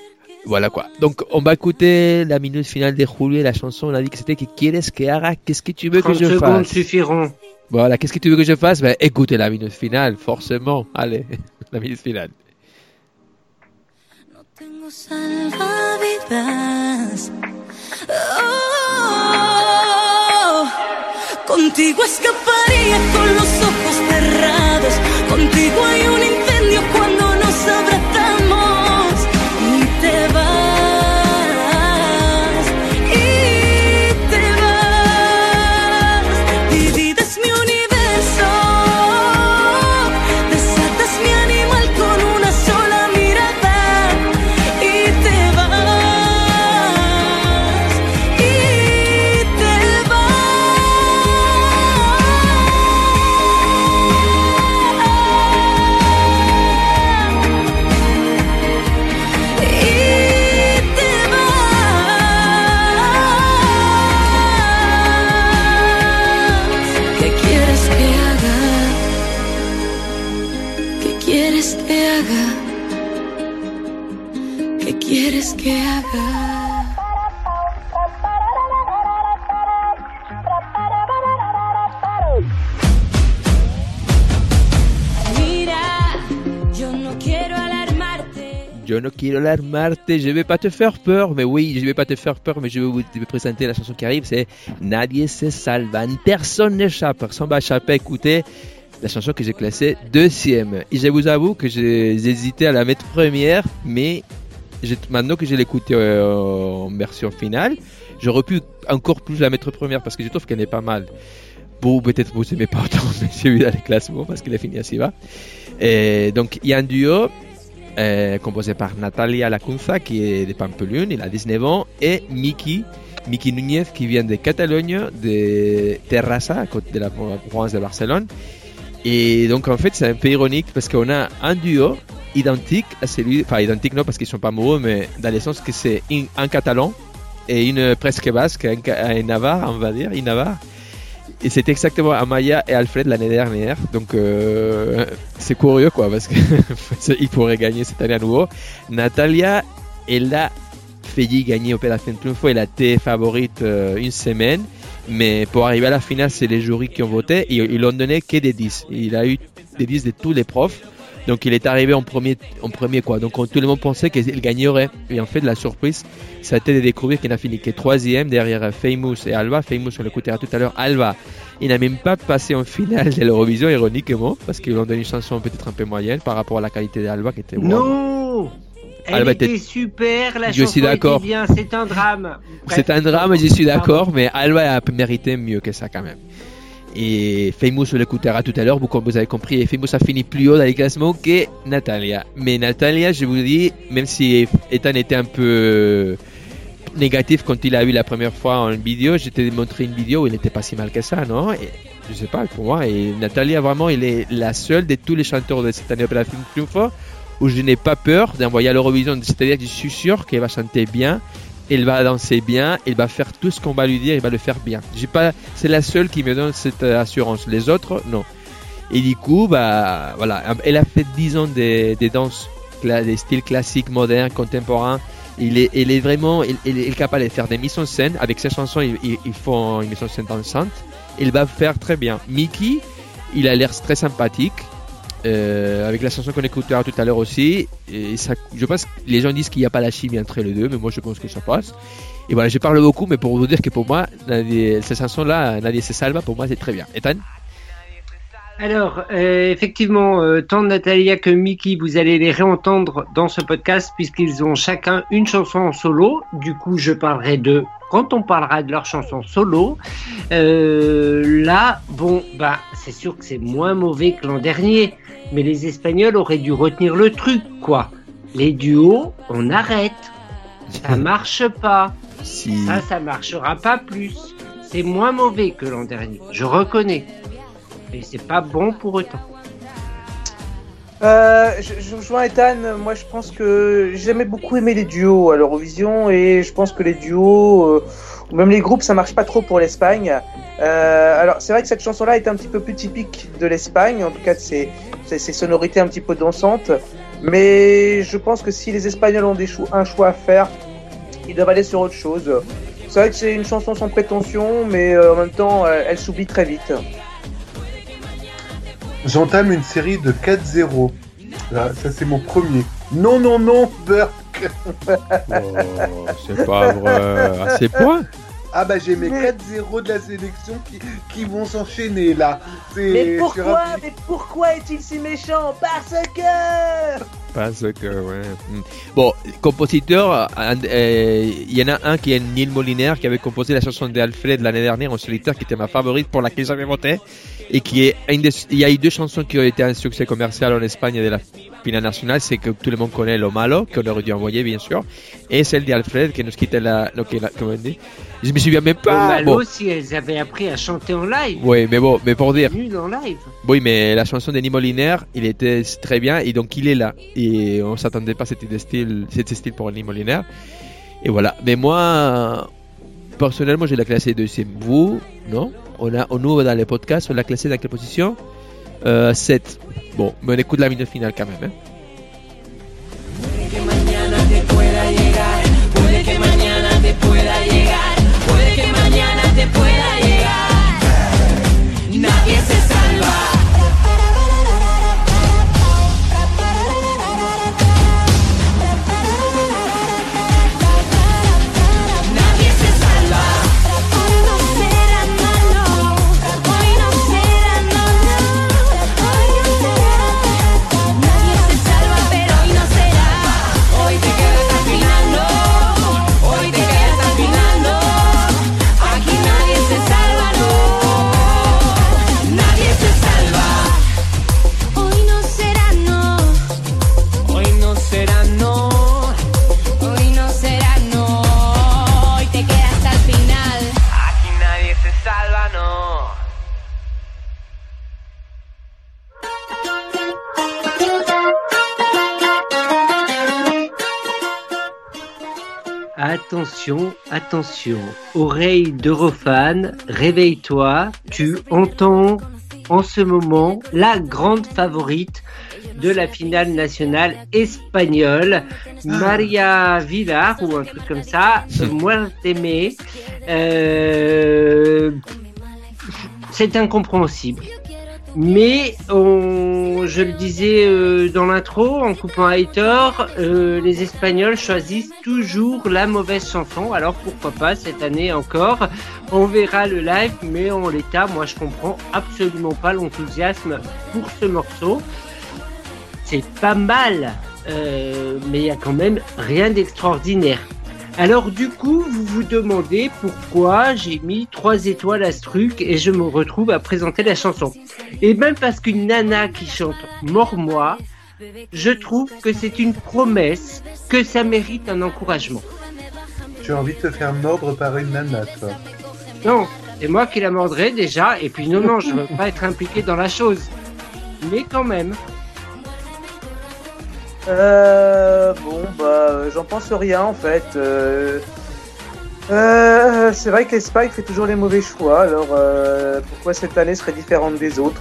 Voilà quoi. Donc on va écouter la minute finale de Julio, la chanson, on a dit que c'était que quieres que haga, qu'est-ce que tu veux que je trente secondes fasse suffiront. Voilà, qu'est-ce que tu veux que je fasse? Ben écoutez la minute finale, forcément. Allez, la minute finale. No tengo salvavidas. Oh, contigo escaparía con los ojos cerrados. Contigo hay un incendio cuando nos abrazamos y te vas, y te vas. Divides mi universo, desatas mi animal con una sola mirada y te vas, y te ¿qué quieres que haga? ¿Qué quieres que haga? ¿Qué quieres que haga? Mira, yo no quiero alarmarte. Je ne quiero alarmarte, je vais pas te faire peur, mais oui, je vais pas te faire peur, mais je vais vous vous présenter la chanson qui arrive, c'est Nadie se salva, personne n'échappe, personne va échapper à écouter la chanson que j'ai classée deuxième. Et je vous avoue que j'ai j'ai hésité à la mettre première, mais j'ai- maintenant que je l'écoute euh, en version finale, j'aurais pu encore plus la mettre première parce que je trouve qu'elle est pas mal. Bon, peut-être vous aimez pas autant, mais j'ai vu dans les classements parce qu'il a fini assez bas. Et donc, il y a un duo euh, composé par Natalia Lacunza, qui est de Pampelune, il a dix-neuf ans, et Miki, Miki Núñez, qui vient de Catalogne, de Terrassa, à côté de la province de Barcelone. Et donc, en fait, c'est un peu ironique parce qu'on a un duo identique à celui, enfin, identique non, parce qu'ils sont pas amoureux, mais dans le sens que c'est une- un catalan et une presque basque, un, ca- un navarre, on va dire, une navarre. Et c'est exactement Amaya et Alfred l'année dernière. Donc euh, c'est curieux quoi, parce qu'ils pourraient gagner cette année à nouveau. Natalia, elle a failli gagner Opération Triunfo, elle a été favorite euh, une semaine. Mais pour arriver à la finale, c'est les jurys qui ont voté et ils l'ont donné que des dix. Il a eu des dix de tous les profs. Donc il est arrivé en premier, en premier quoi. Donc tout le monde pensait qu'il gagnerait. Et en fait, la surprise, ça a été de découvrir qu'il n'a fini que troisième derrière Famous et Alba. Famous, on l'écoutera tout à l'heure. Alba, il n'a même pas passé en finale de l'Eurovision, ironiquement, parce qu'ils lui ont donné une chanson peut-être un peu moyenne par rapport à la qualité d'Alba qui était. Non, elle Alba était était- super, la Je chanson suis d'accord. était bien, c'est un drame. C'est un drame, je suis d'accord, mais Alba a mérité mieux que ça quand même. Et Famous, on l'écoutera tout à l'heure, vous, comme vous avez compris, et Famous a fini plus haut dans les classements que Natalia. Mais Natalia, je vous dis, même si Ethan était un peu négatif quand il a eu la première fois en vidéo, je t'ai montré une vidéo où il n'était pas si mal que ça, non? Et, je sais pas, pour moi, et Natalia, vraiment, elle est la seule de tous les chanteurs de cette année Opération Triunfo où je n'ai pas peur d'envoyer à l'Eurovision, c'est-à-dire que je suis sûr qu'elle va chanter bien, elle va danser bien, elle va faire tout ce qu'on va lui dire, elle va le faire bien. J'ai pas, c'est la seule qui me donne cette euh, assurance. Les autres, non. Et du coup, bah, voilà, elle a fait dix ans de, de danse, cla- des styles classiques, modernes, contemporains. Il est, elle est vraiment, elle, elle est capable de faire des mises en scène. Avec ses chansons, il, il, il faut une mise en scène dansante. Il va faire très bien. Mickey, il a l'air très sympathique. Euh, avec la chanson qu'on écoutera tout à l'heure aussi, et ça, je pense que les gens disent qu'il n'y a pas la chimie entre les deux, mais moi je pense que ça passe. Et voilà, je parle beaucoup, mais pour vous dire que pour moi, Nadie, cette chanson-là, Nadie se salva, pour moi c'est très bien. Ethan? Alors, euh, effectivement, euh, tant Natalia que Mickey, vous allez les réentendre dans ce podcast puisqu'ils ont chacun une chanson en solo. Du coup, je parlerai d'eux quand on parlera de leur chanson solo. Euh, là, bon, bah, c'est sûr que c'est moins mauvais que l'an dernier, mais les Espagnols auraient dû retenir le truc, quoi. Les duos, on arrête. Ça marche pas. Si. Ça, ça marchera pas plus. C'est moins mauvais que l'an dernier, je reconnais. Mais c'est pas bon pour autant. Euh, je, je rejoins Ethan, moi je pense que j'ai jamais beaucoup aimé les duos à l'Eurovision et je pense que les duos euh, ou même les groupes ça marche pas trop pour l'Espagne. Euh, alors c'est vrai que cette chanson-là est un petit peu plus typique de l'Espagne, en tout cas de ses, ses, ses sonorités un petit peu dansantes. Mais je pense que si les Espagnols ont des cho- un choix à faire, ils doivent aller sur autre chose. C'est vrai que c'est une chanson sans prétention, mais euh, en même temps, elle, elle s'oublie très vite. J'entame une série de quatre zéro. Là, ça, c'est mon premier. Non, non, non, Burke. Oh, c'est pas vrai. À ces points. Ah bah j'ai mes Mais- quatre zéro de la sélection qui, qui vont s'enchaîner là. C'est, Mais c'est pourquoi, rapide. mais pourquoi est-il si méchant? Parce que... Parce que, ouais. Mm. Bon, compositeur, il y en a un qui est Neil Moliner qui avait composé la chanson d'Alfred l'année dernière en solitaire, qui était ma favorite pour laquelle j'avais voté. Et qui est une des, il y a eu deux chansons qui ont été un succès commercial en Espagne de la finale nationale, c'est que tout le monde connaît Lo Malo, qu'on aurait dû envoyer bien sûr, et celle d'Alfred qui nous quittait la, la, la comment on dit. Je me souviens même pas. Malo, Bon. si elles avaient appris à chanter en live. Oui, mais bon, mais pour dire. Nul en live. Oui, mais la chanson de Neil Moliner, il était très bien et donc il est là. Et on s'attendait pas à cet style, cet style pour Neil Moliner. Et voilà. Mais moi, personnellement, je l'ai classé deuxième. Vous, non? On a, on ouvre dans les podcasts, on l'a classé dans quelle position? Euh, sept. Bon, mais on écoute la minute finale quand même. Hein. Puede que mañana te pueda llegar, puede que mañana te pueda llegar, puede que mañana te pueda llegar. Nadie se salva. Nadie se salva. Hoy no será, no, no. Hoy no será, no, no. Hoy no será. Nadie se salva, pero hoy no será. Hoy te quedas al final, no. Hoy te quedas al final, no. Aquí nadie se salva, no. Nadie se salva. Hoy no será, no. Hoy no será, no. Hoy no será, no. Hoy te quedas al final. Aquí nadie se salva, no. Attention, attention. Oreille d'Eurofan, réveille-toi. Tu entends en ce moment la grande favorite de la finale nationale espagnole, Maria Villar, ou un truc comme ça, Muérteme. Euh, c'est incompréhensible. Mais on, je le disais euh, dans l'intro, en coupant Aitor, euh, les Espagnols choisissent toujours la mauvaise chanson. Alors pourquoi pas cette année encore? On verra le live, mais en l'état, moi je comprends absolument pas l'enthousiasme pour ce morceau. C'est pas mal, euh, mais il y a quand même rien d'extraordinaire. Alors du coup, vous vous demandez pourquoi j'ai mis trois étoiles à ce truc et je me retrouve à présenter la chanson. Et même parce qu'une nana qui chante Mors-moi, je trouve que c'est une promesse, que ça mérite un encouragement. Tu as envie de te faire mordre par une nana, toi. Non, c'est moi qui la mordrai déjà, et puis non, non, je veux pas être impliqué dans la chose. Mais quand même. Euh, bon, bah, j'en pense rien en fait. Euh, euh, c'est vrai que l'Espagne fait toujours les mauvais choix, alors euh, pourquoi cette année serait différente des autres?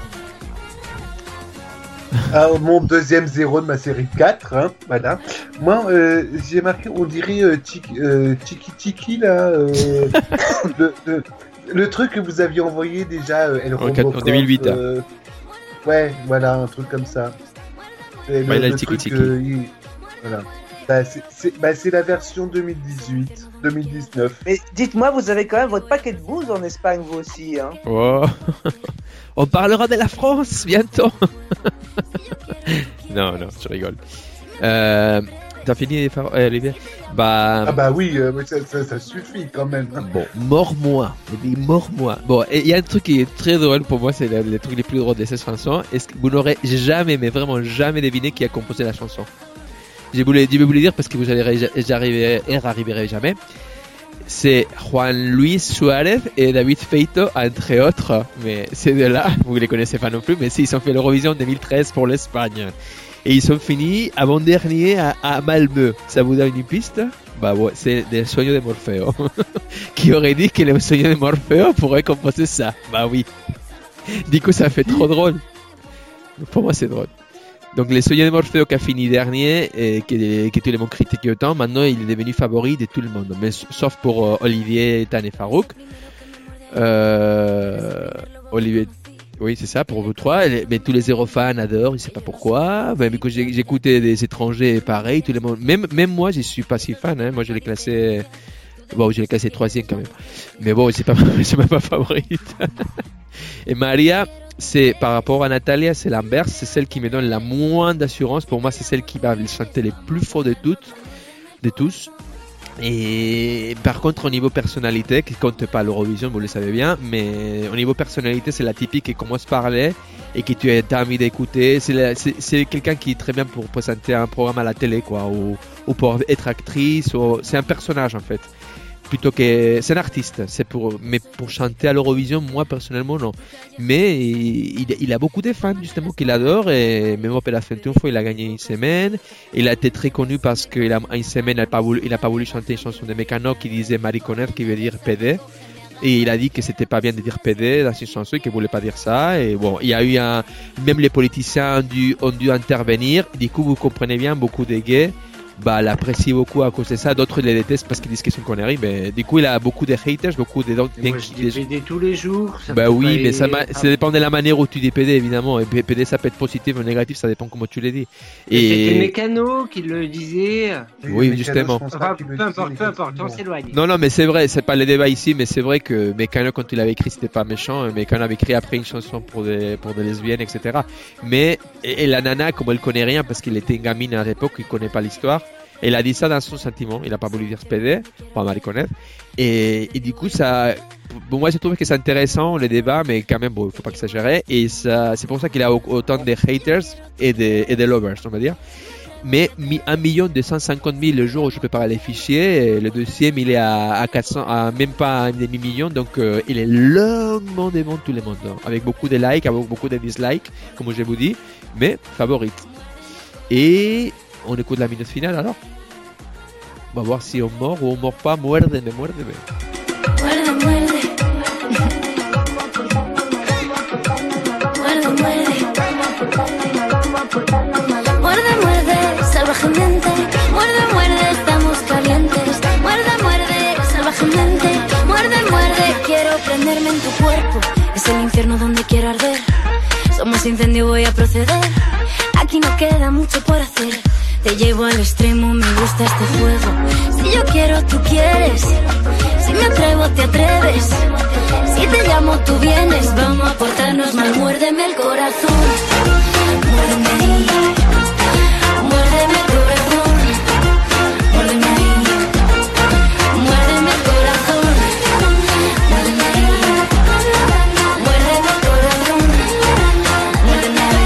Ah, mon deuxième zéro de ma série quatre, hein, voilà. Moi, euh, j'ai marqué, on dirait euh, Tiki euh, Tiki Tiki, là. Euh, le, le, le truc que vous aviez envoyé déjà, euh, El En Robocop, en deux mille huit. euh, ouais, voilà, un truc comme ça. C'est Ouais, le, là, le le Tiki truc, Tiki. euh, il- voilà. Bah, c'est, c'est, bah, c'est la version deux mille dix-huit, deux mille dix-neuf. Mais dites-moi, vous avez quand même votre paquet de booze en Espagne, vous aussi, hein? Oh. On parlera de la France bientôt. non, non, je rigole. Euh, T'as fini, Far- euh, Olivier? Bah, Ah bah oui, euh, mais ça, ça, ça suffit quand même. bon, mors-moi. Il dit mors-moi. Bon, et il y a un truc qui est très drôle pour moi, c'est le, le truc les plus drôles de cette chanson. Est-ce que vous n'aurez jamais, mais vraiment jamais deviné qui a composé la chanson? Je voulais, je vais vous le dire parce que vous n'arriverez arriverez jamais. C'est Juan Luis Suárez et David Feito, entre autres. Mais ces deux-là, vous ne les connaissez pas non plus, mais si, ils ont fait l'Eurovision deux mille treize pour l'Espagne. Et ils sont finis avant-dernier à, à Malmö. Ça vous donne une piste? Bah ouais, c'est des Sueños de Morfeo. Qui aurait dit que les Sueños de Morfeo pourraient composer ça? Bah oui. Du coup, ça fait trop drôle. Pour moi, c'est drôle. Donc le Sogno di Morfeo qui a fini dernier et que, que tout le monde critiquait autant, maintenant il est devenu favori de tout le monde, mais sauf pour euh, Olivier, Tan et Farouk. Euh, Olivier, oui c'est ça pour vous trois, mais tous les zéro fans adorent, je sais pas pourquoi. Même quand j'ai, j'écoutais des étrangers, pareil, tout le monde, même même moi je suis pas si fan, hein. Moi je l'ai classé, bon je l'ai classé troisième quand même, mais bon c'est pas c'est même pas favorite. Et Maria, c'est par rapport à Natalia, c'est l'inverse, c'est celle qui me donne la moins d'assurance. Pour moi, c'est celle qui va chanter les plus forts de toutes, de tous. Et par contre, au niveau personnalité, qui compte pas l'Eurovision, vous le savez bien, mais au niveau personnalité, c'est la typique qui commence à parler et que tu as envie d'écouter. C'est, la, c'est, c'est quelqu'un qui est très bien pour présenter un programme à la télé, quoi, ou, ou pour être actrice. Ou, c'est un personnage en fait. Plutôt que c'est un artiste, c'est pour mais pour chanter à l'Eurovision, moi personnellement non. Mais il, il a beaucoup de fans justement qui l'adorent et même pour la fin une fois il a gagné une semaine. Il a été très connu parce qu'il a une semaine il n'a pas voulu il a pas voulu chanter une chanson de Mecano qui disait Mariconner qui veut dire P D et il a dit que c'était pas bien de dire P D dans une chanson et qu'il voulait pas dire ça et bon il y a eu un même les politiciens ont dû ont dû intervenir. Du coup vous comprenez bien beaucoup de gays. Bah, l'apprécie beaucoup à cause de ça. D'autres les détestent parce qu'ils disent que c'est une connerie. Mais du coup, il a beaucoup de haters, beaucoup de gens. Moi, je dis P D tous les jours. Ça bah oui, mais être... ça, ça dépend de la manière où tu dis P D, évidemment. Et P D, ça peut être positif ou négatif, ça dépend comment tu le dis. Et c'était Mécano qui le disait. Oui, oui justement. Enfin, peu importe, peu importe, on s'éloigne. Non, non, mais c'est vrai, c'est pas le débat ici, mais c'est vrai que Mécano, quand il avait écrit, c'était pas méchant. Mécano avait écrit après une chanson pour des, pour des lesbiennes, et cetera. Mais, et, et la nana, comme elle connaît rien, parce qu'elle était une gamine à l'époque, il connaît pas l'histoire. Elle a dit ça dans son sentiment, il n'a pas voulu dire P D, pas mal connaître. Et, et du coup, ça, bon, moi, je trouve que c'est intéressant le débat, mais quand même, bon, il faut pas exagérer. Et ça, c'est pour ça qu'il a autant de haters et de, et de lovers, on va dire. Mais un million deux cent cinquante mille le jour où je prépare les fichiers, et le deuxième, il est à, à quatre cents, à même pas un demi million, donc euh, il est longuement devant tout le monde, hein, avec beaucoup de likes, avec beaucoup de dislikes, comme je vous dis, mais favorite. Et on écoute la minute finale alors. On va voir si on mord ou on mord pas. Muérdeme, muérdeme. Muerde, muerde. Muerde, muerde. Muerde, muerde, salvajemente. Muerde, muerde, estamos calientes. Muerde, muerde, salvajemente. Muerde, muerde, quiero prenderme en tu cuerpo. Es el infierno donde quiero arder. Somos incendio, voy a proceder. Aquí no queda mucho por hacer. Te llevo al extremo, me gusta este juego. Si yo quiero, tú quieres. Si me atrevo, te atreves. Si te llamo, tú vienes. Vamos a portarnos mal, muérdeme el corazón. Muérdeme ahí. Muérdeme el corazón. Muérdeme ahí. Muérdeme el corazón. Muérdeme ahí. Muérdeme el corazón. Muérdeme ahí.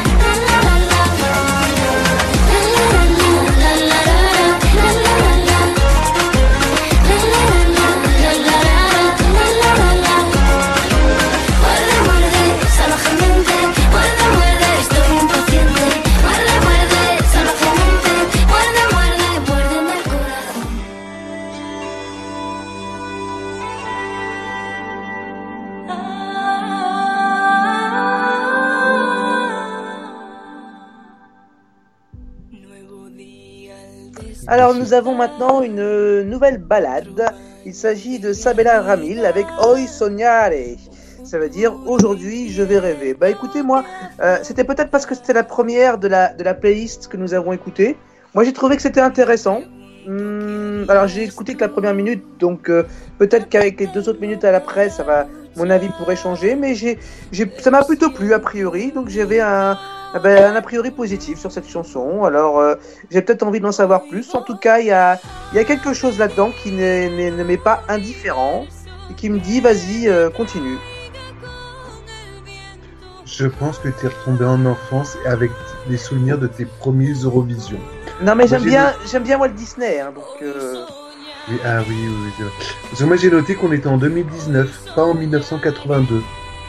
Alors nous avons maintenant une nouvelle ballade. Il s'agit de Sabella Ramil avec Hoy Sognare. Ça veut dire aujourd'hui je vais rêver. Bah écoutez moi, euh, c'était peut-être parce que c'était la première de la de la playlist que nous avons écoutée. Moi j'ai trouvé que c'était intéressant. Hum, alors j'ai écouté que la première minute, donc euh, peut-être qu'avec les deux autres minutes à l'après, ça va, mon avis pourrait changer. Mais j'ai, j'ai, ça m'a plutôt plu a priori, donc j'avais un Ah ben, un a priori positif sur cette chanson. Alors euh, j'ai peut-être envie d'en savoir plus. En tout cas il y a, y a quelque chose là-dedans qui n'est, n'est, ne m'est pas indifférent et qui me dit vas-y euh, continue. Je pense que tu es retombé en enfance avec des souvenirs de tes premiers Eurovision. Non mais moi, j'aime bien, j'aime bien Walt Disney hein, donc euh... oui, ah oui oui, oui. Parce que moi j'ai noté qu'on était en deux mille dix-neuf, pas en dix-neuf cent quatre-vingt-deux.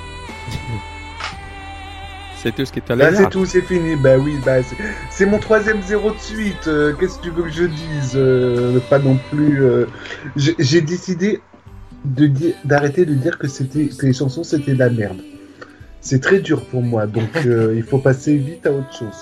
C'est tout ce qui est à Là, l'air. c'est tout, c'est fini. Bah oui, bah c'est, c'est mon troisième zéro de suite. Euh, qu'est-ce que tu veux que je dise euh, Pas non plus. Euh... J'ai, j'ai décidé de di- d'arrêter de dire que c'était que les chansons c'était de la merde. C'est très dur pour moi, donc euh, il faut passer vite à autre chose.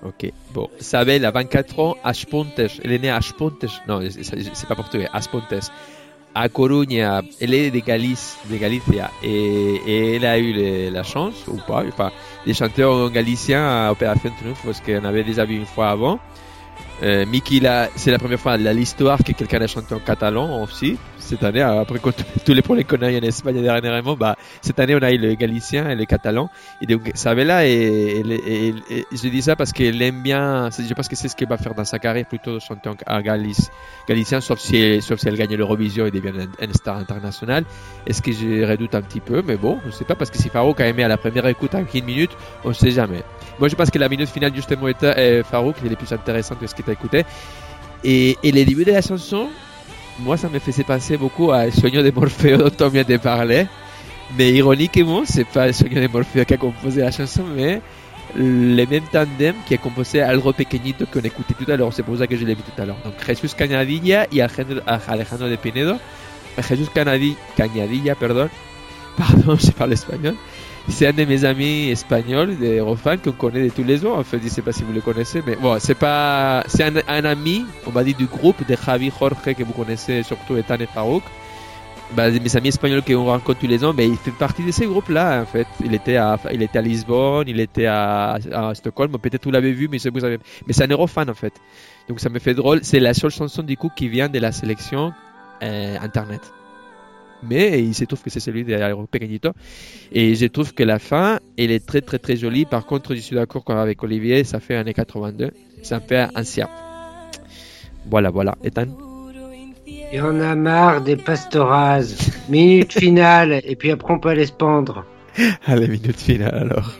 Ok, bon. Sabel a vingt-quatre ans, à Pontes. Elle est née à Pontes. Non, c'est, c'est pas portugais, à Pontes. À Coruña, elle est de Galice, de Galicia. Et, et elle a eu les, la chance, ou pas, enfin, des chanteurs galiciens à Opération Triunfo, parce qu'on avait déjà vu une fois avant. Euh, Mickey, là, c'est la première fois de l'histoire que quelqu'un a chanté en catalan aussi. Cette année, après tous les problèmes qu'on a eu en Espagne dernièrement, bah, cette année, on a eu le galicien et le catalan. Et donc, Sabela, et, et, et, et, et je dis ça parce qu'elle aime bien, je pense que c'est ce qu'elle va faire dans sa carrière, plutôt chanter en Galice, galicien, sauf si, sauf si elle gagne l'Eurovision et devient une star internationale. Est-ce que je redoute un petit peu, mais bon, je sais pas, parce que si Farouk a aimé à la première écoute à une minute, on ne sait jamais. Moi, je pense que la minute finale, justement, est euh, Farouk, il est plus intéressant que ce que tu as écouté. Et, et les débuts de la chanson, moi, ça me faisait penser beaucoup à Sueño de Morfeo dont on vient de parler. Mais ironiquement, c'est pas Sueño de Morfeo qui a composé la chanson, mais le même tandem qui a composé Algo Pequeñito qu'on écoutait tout à l'heure. C'est pour ça que je l'ai vu tout à l'heure. Donc, Jesús Cañadilla y Alejandro de Pinedo. Jesús Canadi, Cañadilla, pardon. Pardon, je parle espagnol. C'est un de mes amis espagnols, des Eurofans, qu'on connaît de tous les ans. En fait, je ne sais pas si vous le connaissez, mais bon, c'est pas, c'est un, un ami, on va dire, du groupe de Javi Jorge, que vous connaissez surtout, Ethan et Farouk. Bah, mes amis espagnols qu'on rencontre tous les ans, mais il fait partie de ces groupes-là, en fait. Il était à, il était à Lisbonne, il était à, à Stockholm, peut-être vous l'avez vu, mais, vous avez, mais c'est un Eurofan, en fait. Donc ça me fait drôle. C'est la seule chanson, du coup, qui vient de la sélection euh, Internet. Mais il se trouve que c'est celui de Algo Pequeñito. Et je trouve que la fin, elle est très très très jolie. Par contre, je suis d'accord avec Olivier, ça fait années quatre-vingt-deux. Ça fait ancien. Voilà, voilà. Ethan? Et on a marre des pastorazes. Minute finale, et puis après on peut aller se pendre. Allez, minute finale alors.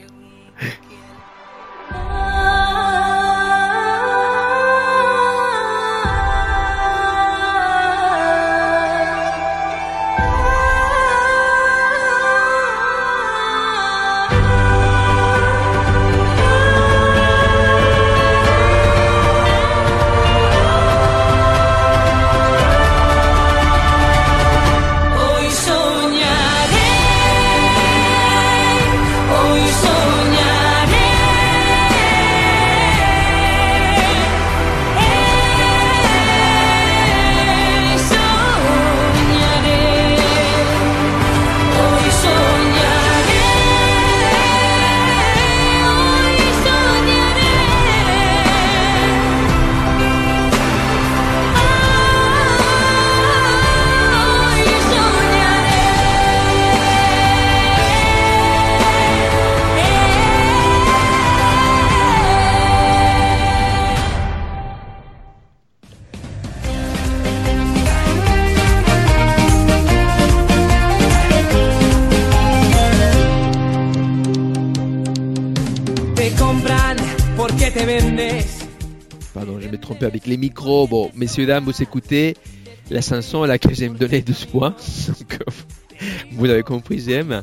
Pardon, je me trompais avec les micros. Bon, messieurs, dames, vous écoutez la chanson à laquelle j'ai me donné douze points. Donc, vous avez compris, j'aime.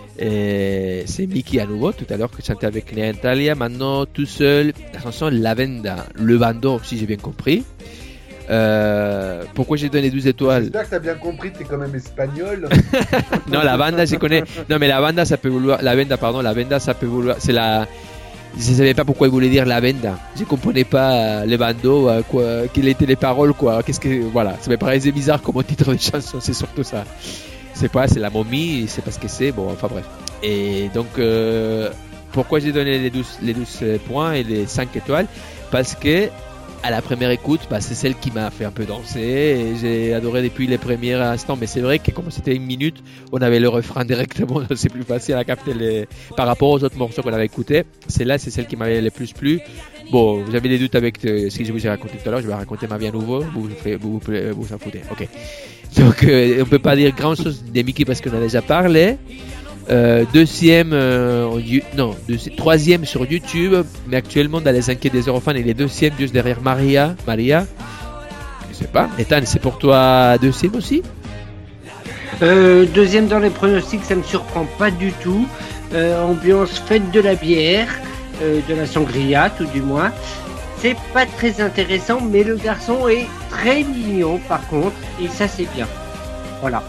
Et c'est Mickey à nouveau, tout à l'heure que je chantais avec Nea Italia. Maintenant, tout seul, la chanson Lavenda. Le bando, si j'ai bien compris. Euh, pourquoi j'ai donné douze étoiles? J'espère que t'as bien compris, t'es quand même espagnol. Non, la banda, je connais. Non, mais la banda, ça peut vouloir. La banda, pardon, la banda, ça peut vouloir. C'est la. Je savais pas pourquoi il voulait dire la banda. Je comprenais pas euh, le bando, euh, quoi, quelles étaient les paroles, quoi. Qu'est-ce que, voilà, ça me paraissait bizarre comme titre de chanson. C'est surtout ça. C'est pas, c'est la momie, c'est pas ce que c'est. Bon, enfin bref. Et donc, euh, pourquoi j'ai donné les douze, les douze points et les cinq étoiles? Parce que à la première écoute, bah, c'est celle qui m'a fait un peu danser et j'ai adoré depuis les premiers instants. Mais c'est vrai que comme c'était une minute, on avait le refrain directement, c'est plus facile à capter les... par rapport aux autres morceaux qu'on avait écoutés. Celle-là, c'est celle qui m'avait le plus plu. Bon, j'avais des doutes avec euh, ce que je vous ai raconté tout à l'heure. Je vais raconter ma vie à nouveau. Vous vous, vous, vous, vous en foutez. Ok. Donc, euh, on peut pas dire grand chose de Mickey parce qu'on a déjà parlé. Euh, deuxième, euh, non, deuxi- troisième sur YouTube, mais actuellement dans les enquêtes des Eurofans, il est deuxième juste derrière Maria. Maria, je sais pas. Ethan, c'est pour toi deuxième aussi? Euh, deuxième dans les pronostics, ça me surprend pas du tout. Euh, ambiance fête de la bière, euh, de la sangria, tout du moins. C'est pas très intéressant, mais le garçon est très mignon par contre, et ça c'est bien. Voilà.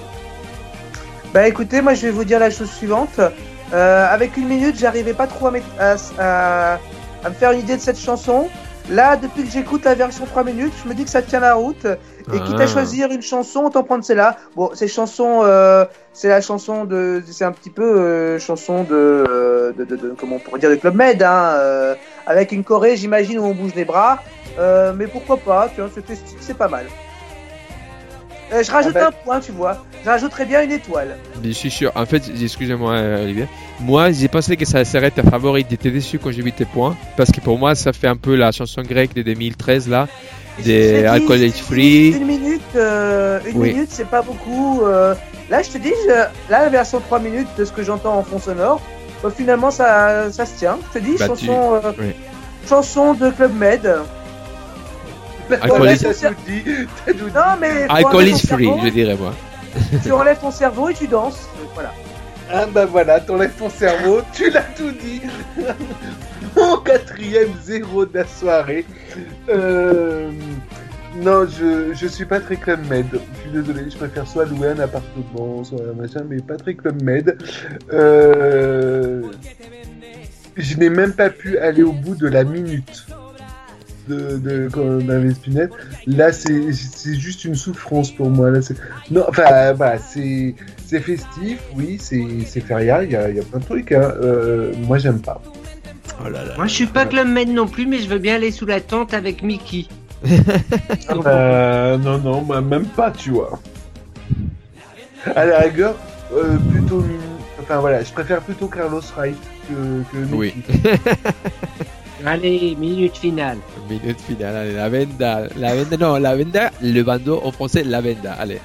Bah écoutez, moi je vais vous dire la chose suivante. Euh, avec une minute, j'arrivais pas trop à, mettre, à, à, à me faire une idée de cette chanson. Là, depuis que j'écoute la version trois minutes, je me dis que ça tient la route. Et quitte à Ah. choisir une chanson, autant prendre celle-là. Bon, ces chansons, euh, c'est la chanson de, c'est un petit peu euh, chanson de, de, de, de, comment on pourrait dire, de Club Med, hein, euh, avec une choré, j'imagine, où on bouge les bras. Euh, mais pourquoi pas, tu vois, c'est festif, c'est pas mal. Euh, je rajoute Ah ben- un point, tu vois. Je rajouterais bien une étoile. Je suis sûr. En fait, excusez-moi, euh, Olivier. Moi, j'ai pensé que ça serait ta favorite. J'étais déçu quand j'ai vu tes points. Parce que pour moi, ça fait un peu la chanson grecque de deux mille treize, là. Je Des t'ai dit, Alcohol is Free. Une minute, euh, une Oui. minute, c'est pas beaucoup. euh. Là, je te dis, je- là, la version trois minutes de ce que j'entends en fond sonore, bah, finalement, ça, ça se tient. Je te dis, Bah, chanson, euh, oui. chanson de Club Med. Alcohol Voilà, is- ton T'as cer- tout dit, t'as tout dit. Non, mais faut Alcohol enlever is ton free, cerveau, je dirais, moi. tu enlèves ton cerveau et tu danses. Voilà. Ah bah voilà, t'enlèves ton cerveau, tu l'as tout dit. Mon quatrième zéro de la soirée. Euh... Non, je, je suis pas très Club Med. Je suis désolé, je préfère soit louer un appartement, soit un machin, mais pas très Club Med. Euh... Je n'ai même pas pu aller au bout de la minute de, de, quand- d'un Vespinette. Là, c'est, c'est juste une souffrance pour moi. Là, c'est... Non, enfin, bah, c'est, c'est festif, oui, c'est, c'est feria, il y a, il y a plein de trucs. Hein. Euh, moi, j'aime pas. Oh là là. Moi, je suis pas Club Med non plus, mais je veux bien aller sous la tente avec Mickey. Ah bah, non, non, moi, même pas, tu vois. À la rigueur, euh, plutôt. Min- Enfin, voilà, je préfère plutôt Carlos Wright que, que Mickey. Oui. Allez, minute finale. Minute finale, allez, la venda. La venda, non, la venda, le bandeau en français, la venda, allez.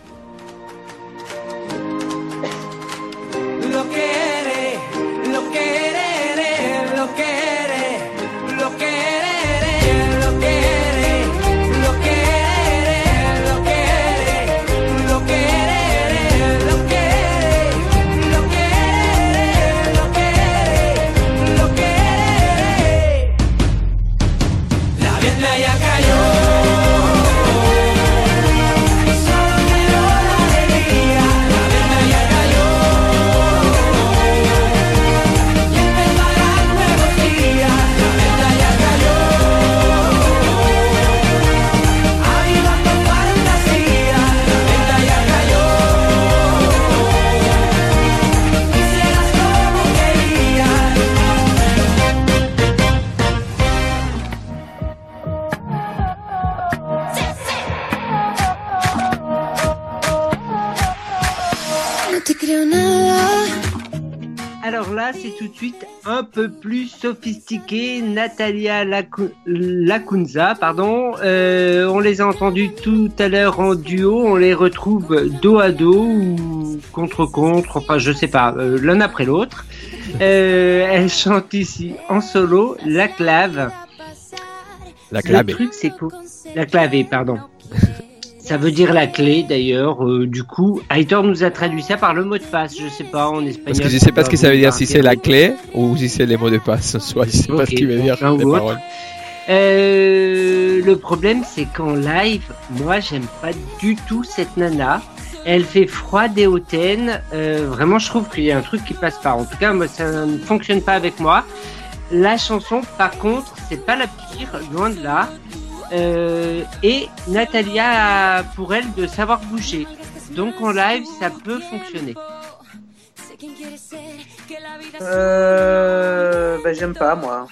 Lo que eres, lo que eres, lo que eres, lo que eres, lo que eres, lo que eres, lo que eres, lo que eres, lo que eres, lo que eres, lo que eres, lo que eres. La venda ya cayó. Solo quiero la alegría. La venda ya cayó. Y empezarán nuevos días. La venda ya cayó. Avivando fantasías. La venda ya cayó. Quisieras como querías. No te creo nada. Alors là, c'est tout de suite un peu plus sophistiqué. Natalia Lacu- Lacunza, pardon. Euh, on les a entendus tout à l'heure en duo. On les retrouve dos à dos ou contre contre. Enfin, je sais pas, euh, l'un après l'autre. Euh, elle chante ici en solo la clave. La Le clave. truc, c'est quoi? La clavée, pardon. Ça veut dire la clé d'ailleurs. Euh, du coup, Aitor nous a traduit ça par le mot de passe. Je sais pas en espagnol. Parce que je sais pas ce que ça veut dire, si c'est la Marquer. clé ou si c'est les mots de passe en soi. Je sais pas Ok, ce qu'il veut dire. l'un ou les l'autre. paroles. Euh, le problème, c'est qu'en live, moi, j'aime pas du tout cette nana. Elle fait froide et hautaine. Euh, vraiment, je trouve qu'il y a un truc qui passe pas. En tout cas, moi, ça ne fonctionne pas avec moi. La chanson, par contre, c'est pas la pire, loin de là. Euh, et Natalia a pour elle de savoir bouger. Donc en live, ça peut fonctionner. Euh, bah, j'aime pas, moi.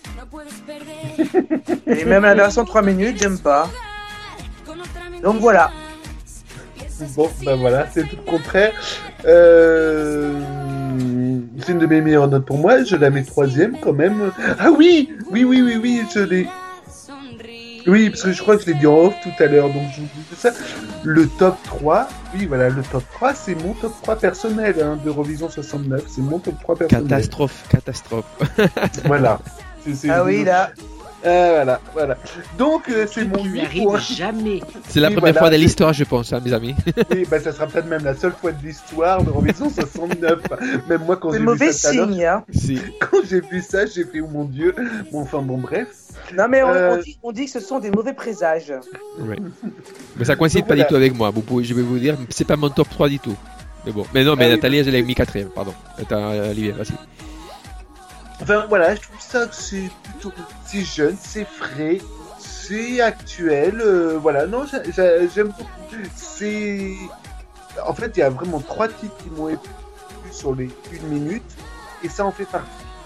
Et même la version trois minutes, j'aime pas. Donc voilà. Bon, ben voilà, c'est tout le contraire. Euh... C'est une de mes meilleures notes pour moi, je la mets troisième quand même. Ah oui, oui, oui, oui, oui, je l'ai. Oui, parce que je crois que je l'ai dit en off tout à l'heure, donc je vous dis ça. Le top trois, oui, voilà, le top trois, c'est mon top trois personnel hein, d'Eurovision soixante-neuf. C'est mon top trois personnel. Catastrophe, catastrophe. Voilà. C'est- c'est- Ah oui, là. Ah, voilà, voilà. Donc, euh, c'est mon Il huit n'arrive points. jamais. C'est la Oui, première voilà, fois de c'est- l'histoire, je pense, hein, mes amis. Oui, bah, ça sera peut-être même la seule fois de l'histoire d'Eurovision soixante-neuf. Même moi, quand C'est j'ai mauvais vu ça tout à l'heure, signe, hein. Si. quand j'ai vu ça, j'ai fait, oh mon Dieu. Bon, enfin, bon, bref. Non, mais on, Euh, on dit, on dit que ce sont des mauvais présages. Ouais. Mais ça coïncide Donc, pas voilà. du tout avec moi. Vous pouvez, je vais vous dire, c'est pas mon top trois du tout. Mais bon. Mais non, mais Ah oui. Nathalie, je l'ai mis quatrième, pardon. Attends, Olivier, vas-y. Enfin voilà, je trouve ça que c'est plutôt, c'est jeune, c'est frais, c'est actuel, euh, voilà, non, j'a- j'a- j'aime beaucoup. C'est, en fait, il y a vraiment trois titres qui m'ont éplu sur les une minute, et ça en fait partie.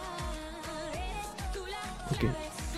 Ok.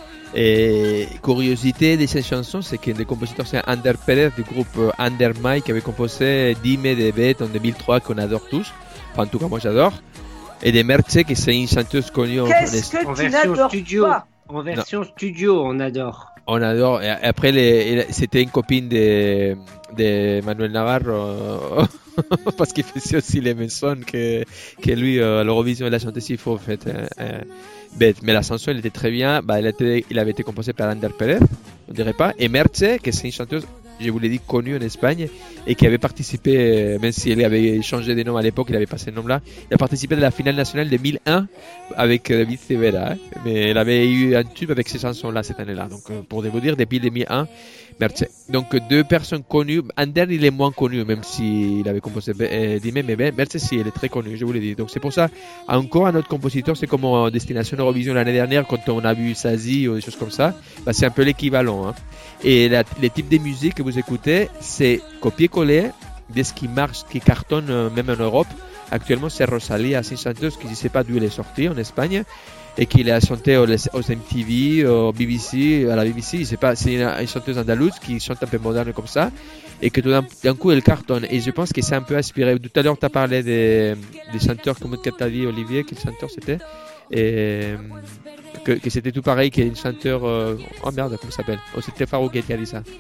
Et curiosité de cette chanson, c'est que le compositeur c'est Ander Pérez du groupe euh, Ander Mai qui avait composé Dime de Bête en deux mille trois qu'on adore tous. Enfin, en tout cas, moi j'adore. Et de Merche qui c'est une chanteuse connue en Qu'est-ce en- que En tu version n'adores studio. pas? En version studio, on adore. On adore. Et après, les, c'était une copine de, de Manuel Navarro parce qu'il faisait aussi les maisons que, que lui euh, à l'Eurovision il a chanté s'il faut en fait. Euh, euh, bête. Mais la chanson elle était très bien. Bah, elle, était, il avait été composé par Ander Pérez, on dirait pas. Et Merche, que c'est une chanteuse, je vous l'ai dit, connue en Espagne et qui avait participé, euh, même si elle avait changé de nom à l'époque, il avait passé ce nom-là. Il a participé à la finale nationale de deux mille un avec euh, David Civera. Hein. Mais elle avait eu un tube avec ces chansons-là cette année-là. Donc, euh, pour vous dire, depuis deux mille un, Merche. Donc, deux personnes connues. Ander, il est moins connu, même s'il avait composé euh, Dime, mais Merche, si, elle est très connue, je vous l'ai dit. Donc, c'est pour ça, encore un autre compositeur, c'est comme en Destination Eurovision l'année dernière, quand on a vu Sazi ou des choses comme ça, bah, c'est un peu l'équivalent. Hein. Et la, les types de musique que vous écoutez, c'est copier-coller de ce qui marche, qui cartonne euh, même en Europe. Actuellement, c'est Rosalía, c'est une chanteuse qui ne sait pas d'où elle est sortie en Espagne et qui a chanté aux, aux M T V, au B B C, à la B B C. C'est pas, c'est une, une chanteuse andalouse qui chante un peu moderne comme ça et que tout d'un, d'un coup elle cartonne. Et je pense que c'est un peu inspiré. Tout à l'heure, tu as parlé des, des chanteurs, comme tu as dit, Olivier, quel chanteur c'était? Et que, que c'était tout pareil qu'un chanteur. Euh... Oh merde, comment ça s'appelle? Oh, c'était Farouk qui a dit ça.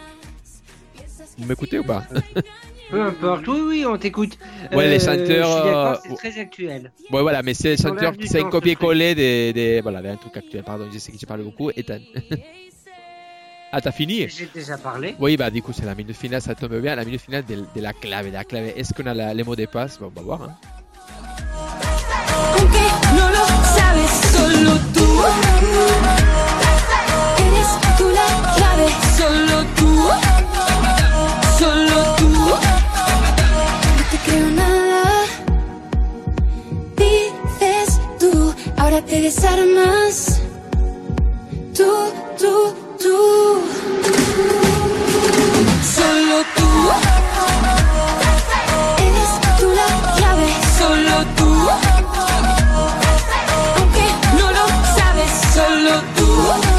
Vous m'écoutez ou pas? Peu importe, oui, oui, on t'écoute. Ouais, les Euh, chanteurs, Je suis d'accord, euh, c'est très actuel. Ouais, voilà, mais c'est Dans chanteur l'air qui du c'est un temps, copier-coller des, des. Voilà, un truc actuel. Pardon, je sais que je parle beaucoup. Ethan. Ah, t'as fini? J'ai déjà parlé. Oui, bah, du coup, c'est la minute finale, ça tombe bien. La minute finale de, de la clave. De la clave. Est-ce qu'on a la, les mots de passe? Bon, on va voir. Hein. Aunque no lo sabes, solo tú eres tú la clave, solo tú, solo tú. No te creo nada, dices tú, ahora te desarmas, tú, tú, tú, solo tú. Eres tú la clave, solo tú. Aunque no lo sabes, solo tú.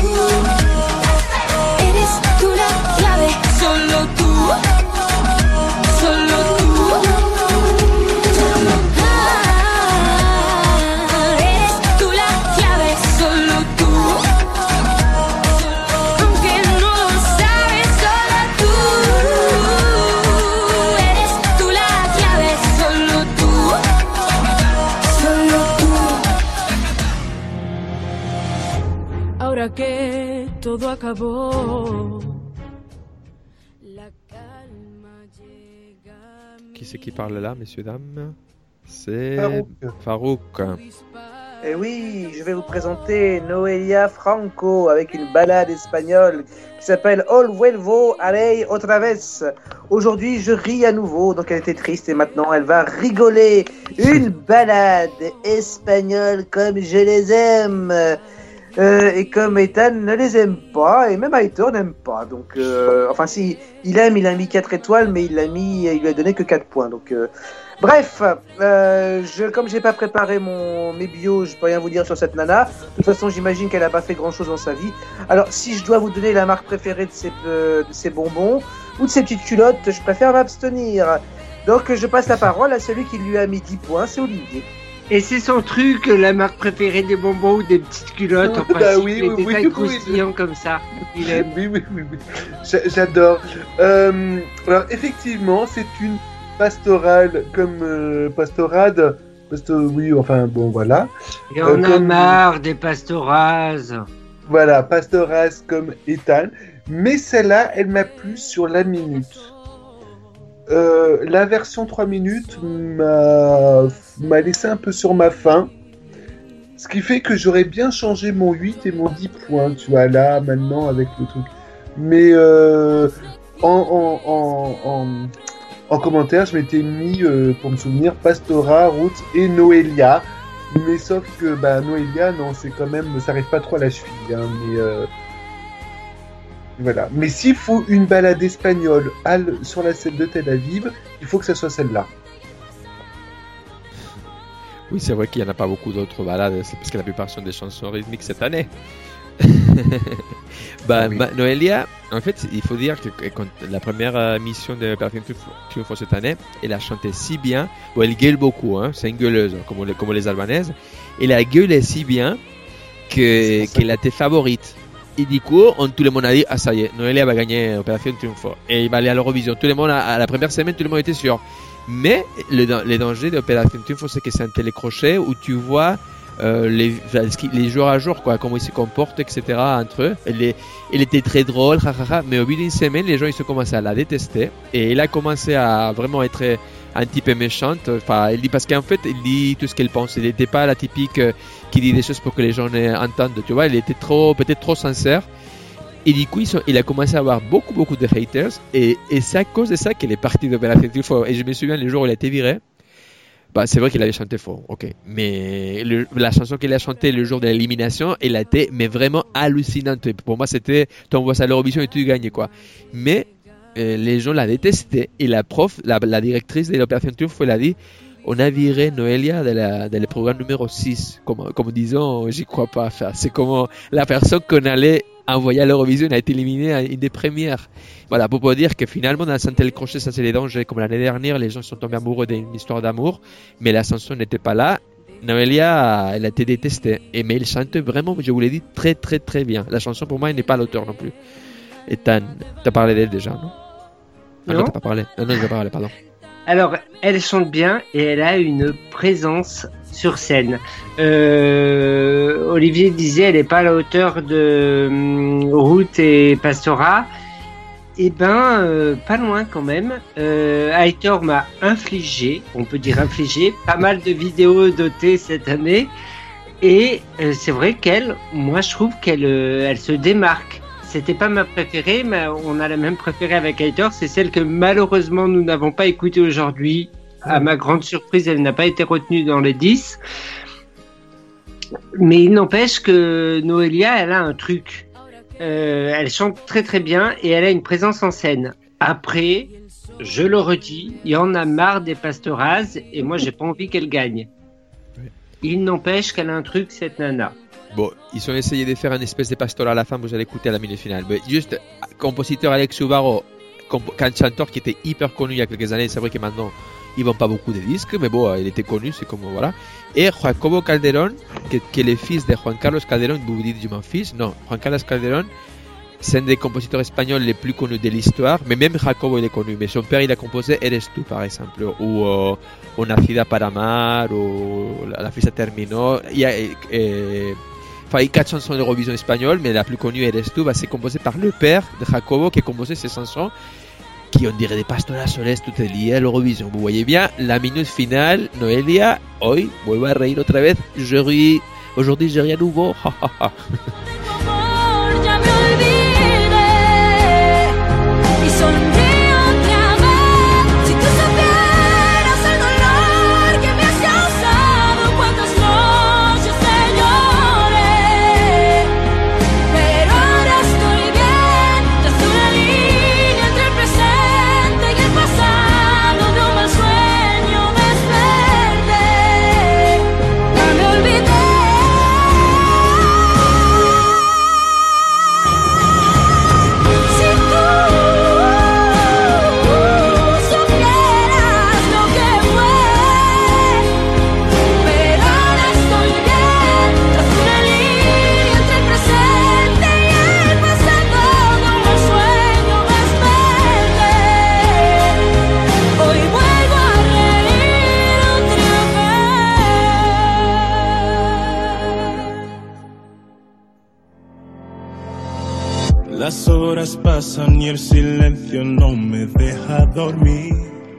Eres tú la clave, solo tú. Solo tú. Ah, eres tú la clave, solo tú. Aunque no lo sabes, solo tú. Eres tú la clave, solo tú. Solo tú. Ahora que todo acabó, la calma llega a mí. Qui c'est qui parle là, messieurs, dames? C'est Farouk. Farouk. Et oui, je vais vous présenter Noelia Franco avec une ballade espagnole qui s'appelle All Vuelvo Haré Otra Vez. Aujourd'hui, je ris à nouveau, donc elle était triste et maintenant elle va rigoler. Une ballade espagnole comme je les aime. Euh, et comme Ethan ne les aime pas, et même Aitor n'aime pas. Donc, euh, enfin, si, il aime, il a mis quatre étoiles, mais il l'a mis, il lui a donné que quatre points. Donc, euh, bref, euh, je, comme j'ai pas préparé mon, mes bios, je peux rien vous dire sur cette nana. De toute façon, j'imagine qu'elle a pas fait grand chose dans sa vie. Alors, si je dois vous donner la marque préférée de ses, euh, de ses bonbons, ou de ses petites culottes, je préfère m'abstenir. Donc, je passe la parole à celui qui lui a mis dix points, c'est Olivier. Et c'est son truc, la marque préférée des bonbons ou des petites culottes, en Bah principe, oui, les oui, détails oui, croustillants comme ça. Il aime. Oui, oui, oui, oui. J'a- J'adore. Euh, alors, effectivement, c'est une pastorale comme euh, pastorade. Pasto oui, enfin, bon, voilà. Et on Euh, a comme- marre des pastorases. Voilà, pastoras comme Ethan. Mais celle-là, elle m'a plu sur la minute. Euh, la version trois minutes m'a m'a laissé un peu sur ma faim. Ce qui fait que j'aurais bien changé mon huit et mon dix points, tu vois, là, maintenant, avec le truc. Mais euh, en, en, en, en, en commentaire, je m'étais mis, euh, pour me souvenir, Pastora, Roots et Noelia. Mais sauf que bah, Noelia, non, c'est quand même, ça arrive pas trop à la cheville. Hein, mais euh... voilà. Mais s'il faut une balade espagnole à l- sur la scène de Tel Aviv, il faut que ça soit celle-là. Oui, c'est vrai qu'il n'y en a pas beaucoup d'autres balades, c'est parce que la plupart sont des chansons rythmiques cette année. bah, Oui. bah, Noelia, en fait, il faut dire que, que quand la première euh, mission de Opération Triunfo cette année, elle a chanté si bien, bon, elle gueule beaucoup, hein, c'est une gueuleuse, comme les, comme les albanaises, et la gueule est si bien que, qu'elle a été favorite. Et du coup, on, tout le monde a dit, ah ça y est, Noelia va gagner Opération Triunfo, et il va aller à l'Eurovision. Tout le monde, à, à la première semaine, tout le monde était sûr. Mais le, le danger de Opération Triunfo, c'est que c'est un télécrochet où tu vois euh, les, les jours à jour, quoi, comment ils se comportent, et cetera entre eux. Elle, est, elle était très drôle, hahaha, mais au bout d'une semaine, les gens ils se commencé à la détester et elle a commencé à vraiment être un petit peu méchante. Enfin, elle dit parce qu'en fait, elle dit tout ce qu'elle pense. Elle n'était pas la typique euh, qui dit des choses pour que les gens entendent. Tu vois, elle était trop, peut-être trop sincère. Et du coup, ils sont, il a commencé à avoir beaucoup, beaucoup de haters. Et, et c'est à cause de ça qu'elle est partie de Opération Triunfo. Et je me souviens, le jour où elle a été virée, bah, c'est vrai qu'elle avait chanté fort, ok. Mais le, la chanson qu'elle a chantée le jour de l'élimination, elle a été mais vraiment hallucinante. Et pour moi, c'était, tu envoies ça à l'Eurovision et tu gagnes, quoi. Mais euh, les gens la détestaient. Et la prof, la, la directrice de l'Opération Triunfo, elle a dit, on a viré Noelia de la, de le programme numéro six. Comme, comme disons, j'y crois pas. Enfin, c'est comme la personne qu'on allait envoyer à l'Eurovision a été éliminée à une des premières. Voilà, pour pouvoir dire que finalement, dans la santé le crochet, ça c'est les dangers. Comme l'année dernière, les gens sont tombés amoureux d'une histoire d'amour, mais la chanson n'était pas là. Noelia, elle a été détestée. Et, mais elle chante vraiment, je vous l'ai dit, très très très bien. La chanson, pour moi, elle n'est pas l'auteur non plus. Et t'as, t'as parlé d'elle déjà, non? Ah non, Non. t'as pas parlé. Ah non, je vais parler, pardon. Alors, elle chante bien et elle a une présence sur scène. Euh, Olivier disait, elle n'est pas à la hauteur de hum, Ruth et Pastora. Eh ben, euh, pas loin quand même. Euh, Aitor m'a infligé, on peut dire infligé, pas mal de vidéos dotées cette année. Et euh, c'est vrai qu'elle, moi je trouve qu'elle euh, elle se démarque. C'était pas ma préférée, mais on a la même préférée avec Aitor. C'est celle que malheureusement nous n'avons pas écoutée aujourd'hui. À ma grande surprise, elle n'a pas été retenue dans les dix. Mais il n'empêche que Noelia, elle a un truc. Euh, elle chante très très bien et elle a une présence en scène. Après, je le redis, il y en a marre des Pastoras et moi j'ai pas envie qu'elle gagne. Il n'empêche qu'elle a un truc, cette nana. Bon, ils ont essayé de faire une espèce de pastoral à la fin, vous allez écouter à la minute-finale. Mais juste, compositeur Alex Ubarro, comp- un chanteur qui était hyper connu il y a quelques années, c'est vrai que maintenant, ils vendent pas beaucoup de disques, mais bon, il était connu, c'est comme, voilà. Et Jacobo Calderón, qui, qui est le fils de Juan Carlos Calderón, vous vous dites, je m'en fiche, non, Juan Carlos Calderón, c'est un des compositeurs espagnols les plus connus de l'histoire, mais même Jacobo il est connu, mais son père il a composé Eres tú, par exemple, ou euh, O Nacida para Amar, ou La, la Fiesta Terminó, il y a, euh, enfin, il y a quatre chansons d'Eurovision espagnole, mais la plus connue, Eres tú, bah, c'est composé par le père de Jacobo qui a composé ces chansons qui on dirait des pastoras soles tout est lié à l'Eurovision. Vous voyez bien, la minute finale, Noelia, hoy, vuelvo a reír otra vez, je ris, aujourd'hui j'ai rien de nouveau, ha ha ha. Ya me olvidé y sonrío otra vez. Si tú supieras el dolor que me has causado, cuántas noches te lloré. Pero ahora estoy bien, tras una línea entre el presente y el pasado. De un mal sueño desperté. Ya me olvidé. Si tú supieras lo que fue, pero ahora estoy bien, tras una línea entre el presente y el pasado. De un mal sueño desperté. Hoy vuelvo a reír otra vez. Las horas pasan y el silencio no me deja dormir.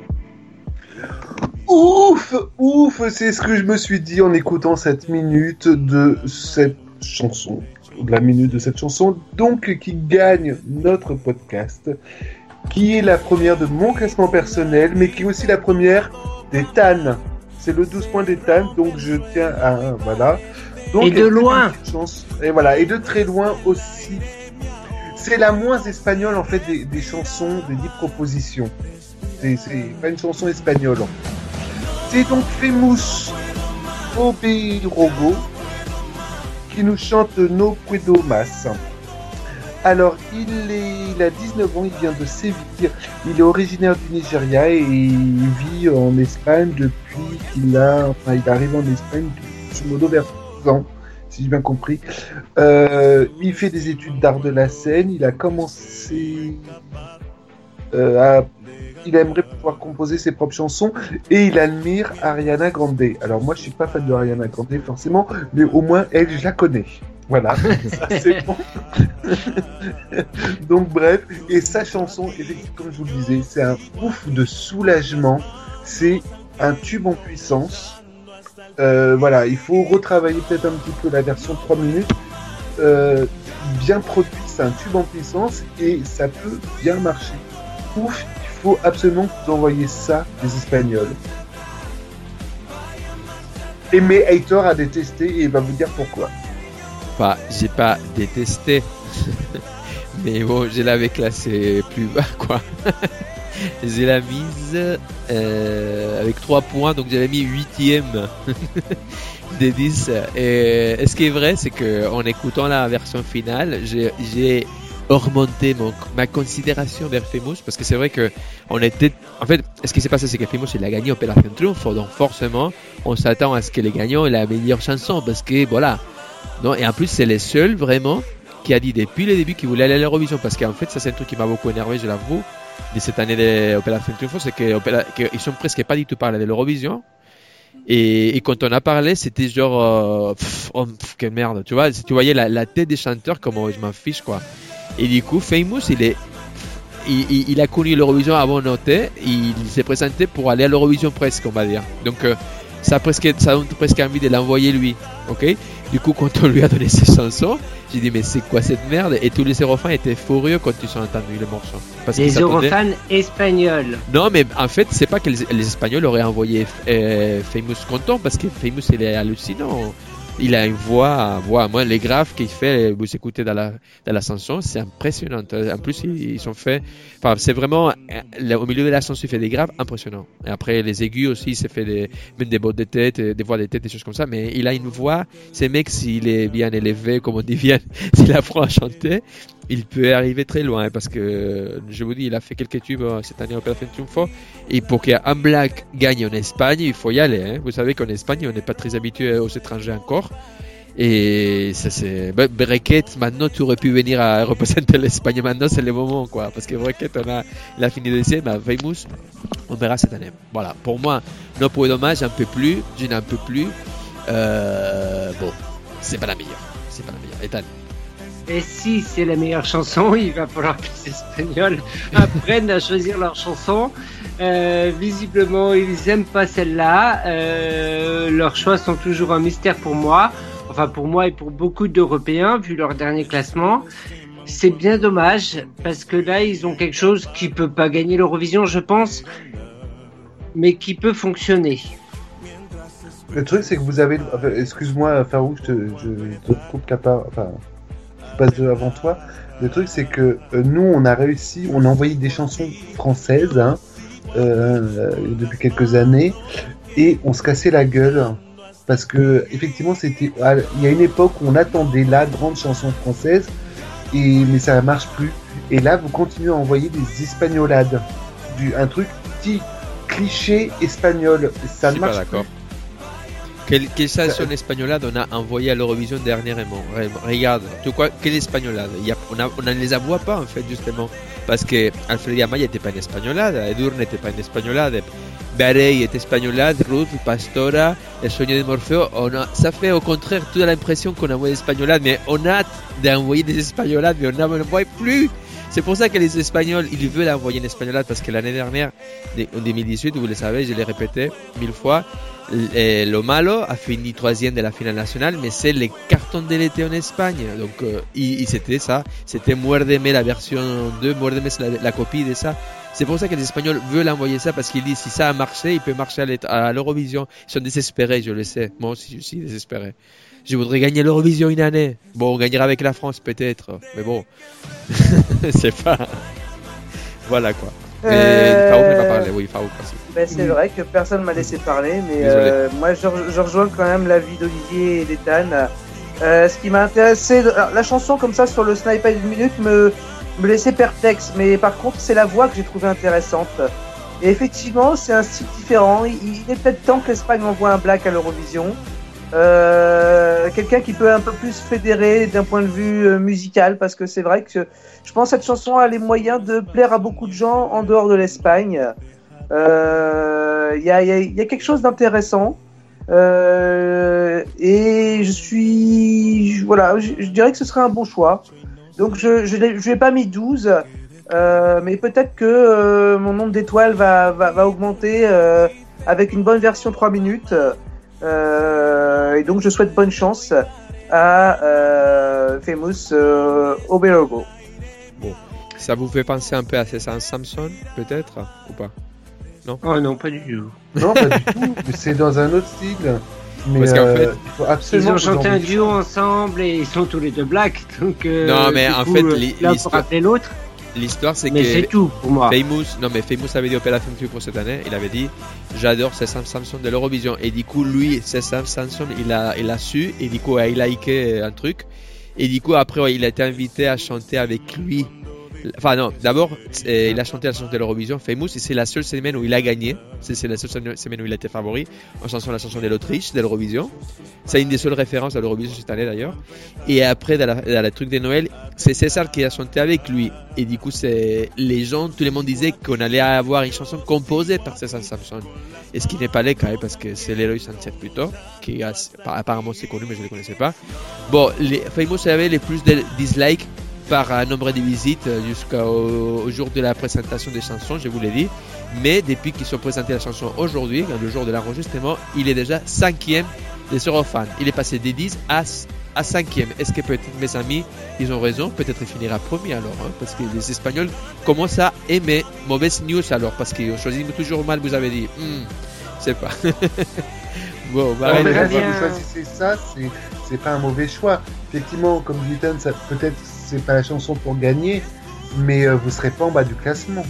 Ouf, ouf, c'est ce que je me suis dit en écoutant cette minute de cette chanson, la minute de cette chanson, donc qui gagne notre podcast, qui est la première de mon classement personnel, mais qui est aussi la première des Tan. c'est le douze points d'Ethan, donc je tiens à un, voilà. Donc, et de loin. Chance, et voilà, et de très loin aussi. C'est la moins espagnole en fait des, des chansons, des dix propositions. C'est, c'est pas une chanson espagnole. C'est donc Famous Oberogo qui nous chante No Puedo Más. Alors, il, est, il a dix-neuf ans, il vient de Séville, il est originaire du Nigeria et il vit en Espagne depuis qu'il a, enfin, il arrive en Espagne depuis modo vers dix ans, si j'ai bien compris. Euh, il fait des études d'art de la scène, il a commencé euh, à... Il aimerait pouvoir composer ses propres chansons et il admire Ariana Grande. Alors moi, je suis pas fan de Ariana Grande forcément, mais au moins elle, je la connais. Voilà, ça c'est bon. Donc bref, et sa chanson, comme je vous le disais, c'est un ouf de soulagement. C'est un tube en puissance. Euh, voilà, il faut retravailler peut-être un petit peu la version trois minutes. Euh, bien produit, c'est un tube en puissance et ça peut bien marcher. Ouf. Il faut absolument que vous envoyiez ça des Espagnols. Et mais Hater a détesté et il va vous dire pourquoi. Enfin, j'ai pas détesté, mais bon, je l'avais classé plus bas, quoi. J'ai la mise euh, avec trois points, donc j'avais mis huitième des dix. Et, et ce qui est vrai, c'est qu'en écoutant la version finale, j'ai, j'ai remonter mon, ma considération vers Famous, parce que c'est vrai que on était, en fait, ce qui s'est passé, c'est que Famous il a gagné Opération Triunfo, donc forcément on s'attend à ce que les gagnants aient la meilleure chanson, parce que voilà, non, et en plus c'est les seuls vraiment qui a dit depuis le début qu'il voulait aller à l'Eurovision, parce qu'en fait ça c'est un truc qui m'a beaucoup énervé, je l'avoue, de cette année d'Opération Triunfo, c'est que qu'ils sont presque pas du tout parlé de l'Eurovision. Et, et quand on a parlé, c'était genre, euh, pff, oh, pff, quelle merde, tu vois, tu voyais la, la tête des chanteurs, comme oh, je m'en fiche, quoi. Et du coup, Famous, il est, il, il, il a connu l'Eurovision avant Noté, il s'est présenté pour aller à l'Eurovision presque, on va dire. Donc, euh, ça a presque, ça a presque envie de l'envoyer lui, ok. Du coup, quand on lui a donné ses chansons, j'ai dit mais c'est quoi cette merde? Et tous les Eurofans étaient furieux quand ils ont entendu le morceau. Parce les Eurofans espagnols. Non, mais en fait, c'est pas que les, les Espagnols auraient envoyé euh, Famous content, parce que Famous il est hallucinant. Il a une voix, voix. Moi, les graves qu'il fait, vous écoutez dans la, dans la chanson, c'est impressionnant. En plus, ils, ils sont faits, enfin, c'est vraiment, au milieu de la chanson, il fait des graves impressionnants. Et après, les aigus aussi, il s'est fait des, même des bottes de tête, des voix de tête, des choses comme ça. Mais il a une voix, ce mec, s'il est bien élevé, comme on dit bien, s'il apprend à chanter, il peut arriver très loin, parce que, je vous dis, il a fait quelques tubes cette année au Opération Triunfo. Et pour qu'un black gagne en Espagne, il faut y aller. Hein. Vous savez qu'en Espagne, on n'est pas très habitué aux étrangers encore. Et ça, c'est. Brequet, maintenant, tu aurais pu venir à représenter l'Espagne. Maintenant, c'est le moment, quoi. Parce que Brequet, on a, il a fini deuxième. À Famous, on verra cette année. Voilà. Pour moi, no puedo más, j'en peux plus. Je n'en peux plus. Euh, bon, c'est pas la meilleure. C'est pas la meilleure. Ethan. Et si c'est la meilleure chanson, il va falloir que les Espagnols apprennent à choisir leur chanson. Euh, visiblement, ils aiment pas celle-là. Euh, leurs choix sont toujours un mystère pour moi. Enfin, pour moi et pour beaucoup d'Européens, vu leur dernier classement. C'est bien dommage, parce que là, ils ont quelque chose qui peut pas gagner l'Eurovision, je pense, mais qui peut fonctionner. Le truc, c'est que vous avez... Enfin, excuse-moi, Farou, je te, je te coupe la part... Enfin, je passe avant toi. Le truc, c'est que euh, nous, on a réussi... On a envoyé des chansons françaises, hein, euh, depuis quelques années, et on se cassait la gueule. Parce que, effectivement, c'était... Il y a une époque où on attendait la grande chanson française, et, mais ça ne marche plus. Et là, vous continuez à envoyer des espagnolades. Du, un truc petit cliché espagnol. Ça ne marche pas d'accord. Plus. Quelle, quelle chanson espagnolade on a envoyé à l'Eurovision dernièrement? Regarde, tu vois, quelle espagnolade? Il y a, on, a, on ne les voit pas en fait, justement. Parce que Alfred Amaya n'était pas une espagnolade, Edur n'était pas une espagnolade, Barey est espagnolade, Ruth, Pastora, El Sueño de Morfeo. On a, ça fait au contraire toute l'impression qu'on envoie des espagnolades, mais on a d'envoyer des espagnolades, mais on n'en envoie plus. C'est pour ça que les Espagnols, ils veulent envoyer une espagnolade, parce que l'année dernière, en deux mille dix-huit, vous le savez, je l'ai répété mille fois, Lo Malo a fini troisième de la finale nationale, mais c'est les cartons de l'été en Espagne. Donc, euh, il, il, c'était ça, c'était Muérdeme la version deux, Muérdeme la, la copie de ça. C'est pour ça que les Espagnols veulent envoyer ça parce qu'ils disent si ça a marché, il peut marcher à, l'É- à l'Eurovision. Ils sont désespérés, je le sais. Moi aussi, je suis désespéré. Je voudrais gagner l'Eurovision une année. Bon, on gagnera avec la France peut-être, mais bon, c'est pas. Voilà quoi. Mais Euh, Farouk n'a pas parlé, oui, Farouk aussi. Ben, c'est vrai que personne m'a laissé parler, mais Désolé. euh, moi je, je rejoins quand même l'avis d'Olivier et d'Ethan. Euh, ce qui m'a intéressé, alors, la chanson comme ça sur le sniper d'une minute me, me laissait perplexe, mais par contre c'est la voix que j'ai trouvée intéressante. Et effectivement, c'est un style différent. Il, il est peut-être temps que l'Espagne envoie un black à l'Eurovision. Euh, quelqu'un qui peut un peu plus fédérer d'un point de vue euh, musical, parce que c'est vrai que je pense que cette chanson a les moyens de plaire à beaucoup de gens en dehors de l'Espagne. Il euh, y, a, y, a, y a quelque chose d'intéressant. Euh, et je suis, je, voilà, je, je dirais que ce serait un bon choix. Donc je je l'ai, je lui ai pas mis douze, euh, mais peut-être que euh, mon nombre d'étoiles va va, va augmenter euh, avec une bonne version trois minutes. Euh, et donc je souhaite bonne chance à euh, Famous euh, Oberogo. Bon, ça vous fait penser un peu à César Samson, peut-être, ou pas? Non. Oh non, pas du tout. Non, pas du tout. C'est dans un autre style. Mais Parce qu'en euh, fait, il faut absolument Ils ont que chanté vous un en- duo ensemble et ils sont tous les deux blacks. Donc, euh, Non, mais du en coup, fait, euh, l'hi- l'un pour l'histoire- rappeler l'autre. L'histoire, c'est Mais que c'est tout pour moi. Famous, non mais Famous avait dit au Opéra Funk pour cette année, il avait dit j'adore César Samson de l'Eurovision et du coup lui César Samson il a il a su et du coup il a liké un truc et du coup après ouais, il a été invité à chanter avec lui. Enfin non, d'abord euh, il a chanté la chanson de l'Eurovision Famous et c'est la seule semaine où il a gagné, c'est, c'est la seule semaine où il a été favori en chanson la chanson de l'Autriche de l'Eurovision. C'est une des seules références à l'Eurovision cette année d'ailleurs. Et après dans la, dans la truc de Noël, c'est César qui a chanté avec lui et du coup c'est les gens, tout le monde disait qu'on allait avoir une chanson composée par César Samson. Et ce qui n'est pas le cas parce que c'est Leroy Sanchez plutôt qui a, apparemment c'est connu mais je ne le connaissais pas. Bon, les Famous avait les plus de dislikes par un nombre de visites jusqu'au au jour de la présentation des chansons, je vous l'ai dit. Mais depuis qu'ils ont présenté la chanson aujourd'hui, le jour de l'enregistrement, il est déjà cinquième des Eurofans. Il est passé des dix à, à cinquième. Est-ce que peut-être mes amis, ils ont raison? Peut-être il finira premier alors, hein, parce que les Espagnols commencent à aimer. Mauvaise news alors, parce qu'ils ont choisi toujours mal, vous avez dit. Hmm, c'est pas. Bon, bah, Non, mais très là, si bien. vous choisissez ça, c'est, c'est pas un mauvais choix. Effectivement, comme dit Ethan, ça peut-être c'est pas la chanson pour gagner, mais euh, vous serez pas en bas du classement.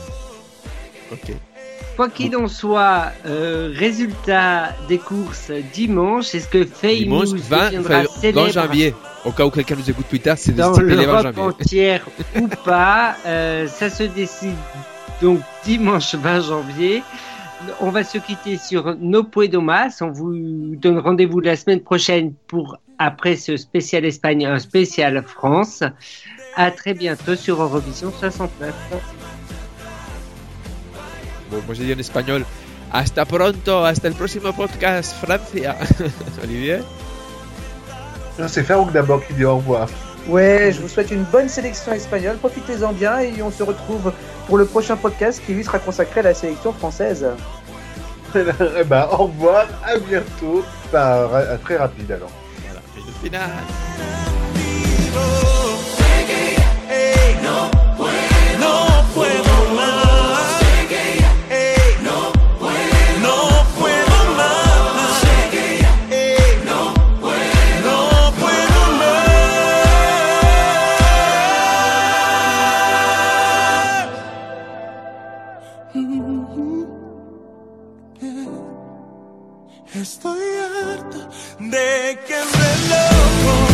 ok. Quoi qu'il en soit, euh, résultat des courses dimanche, est-ce que Famous Dimanche vingt, deviendra vingt célèbre janvier. Au cas où quelqu'un nous écoute plus tard, c'est dans stipulé le vingt l'Europe janvier. entière ou pas? euh, Ça se décide donc dimanche vingt janvier. On va se quitter sur No Puedo Más. On vous donne rendez-vous la semaine prochaine pour, après ce spécial Espagne, un spécial France. À très bientôt sur Eurovision soixante-neuf. Bon, moi j'ai dit en espagnol. Hasta pronto, hasta el próximo podcast, Francia. Olivier? Non, c'est Farouk d'abord qui dit au revoir. Ouais, je vous souhaite une bonne sélection espagnole, profitez-en bien et on se retrouve pour le prochain podcast qui lui sera consacré à la sélection française. Eh ben, au revoir, à bientôt. Bah, ra- très rapide alors. Voilà, et le final. No puedo más. Ey, no puedo, no puedo más. Ey, no puedo, no puedo más. Estoy harto de que me loco.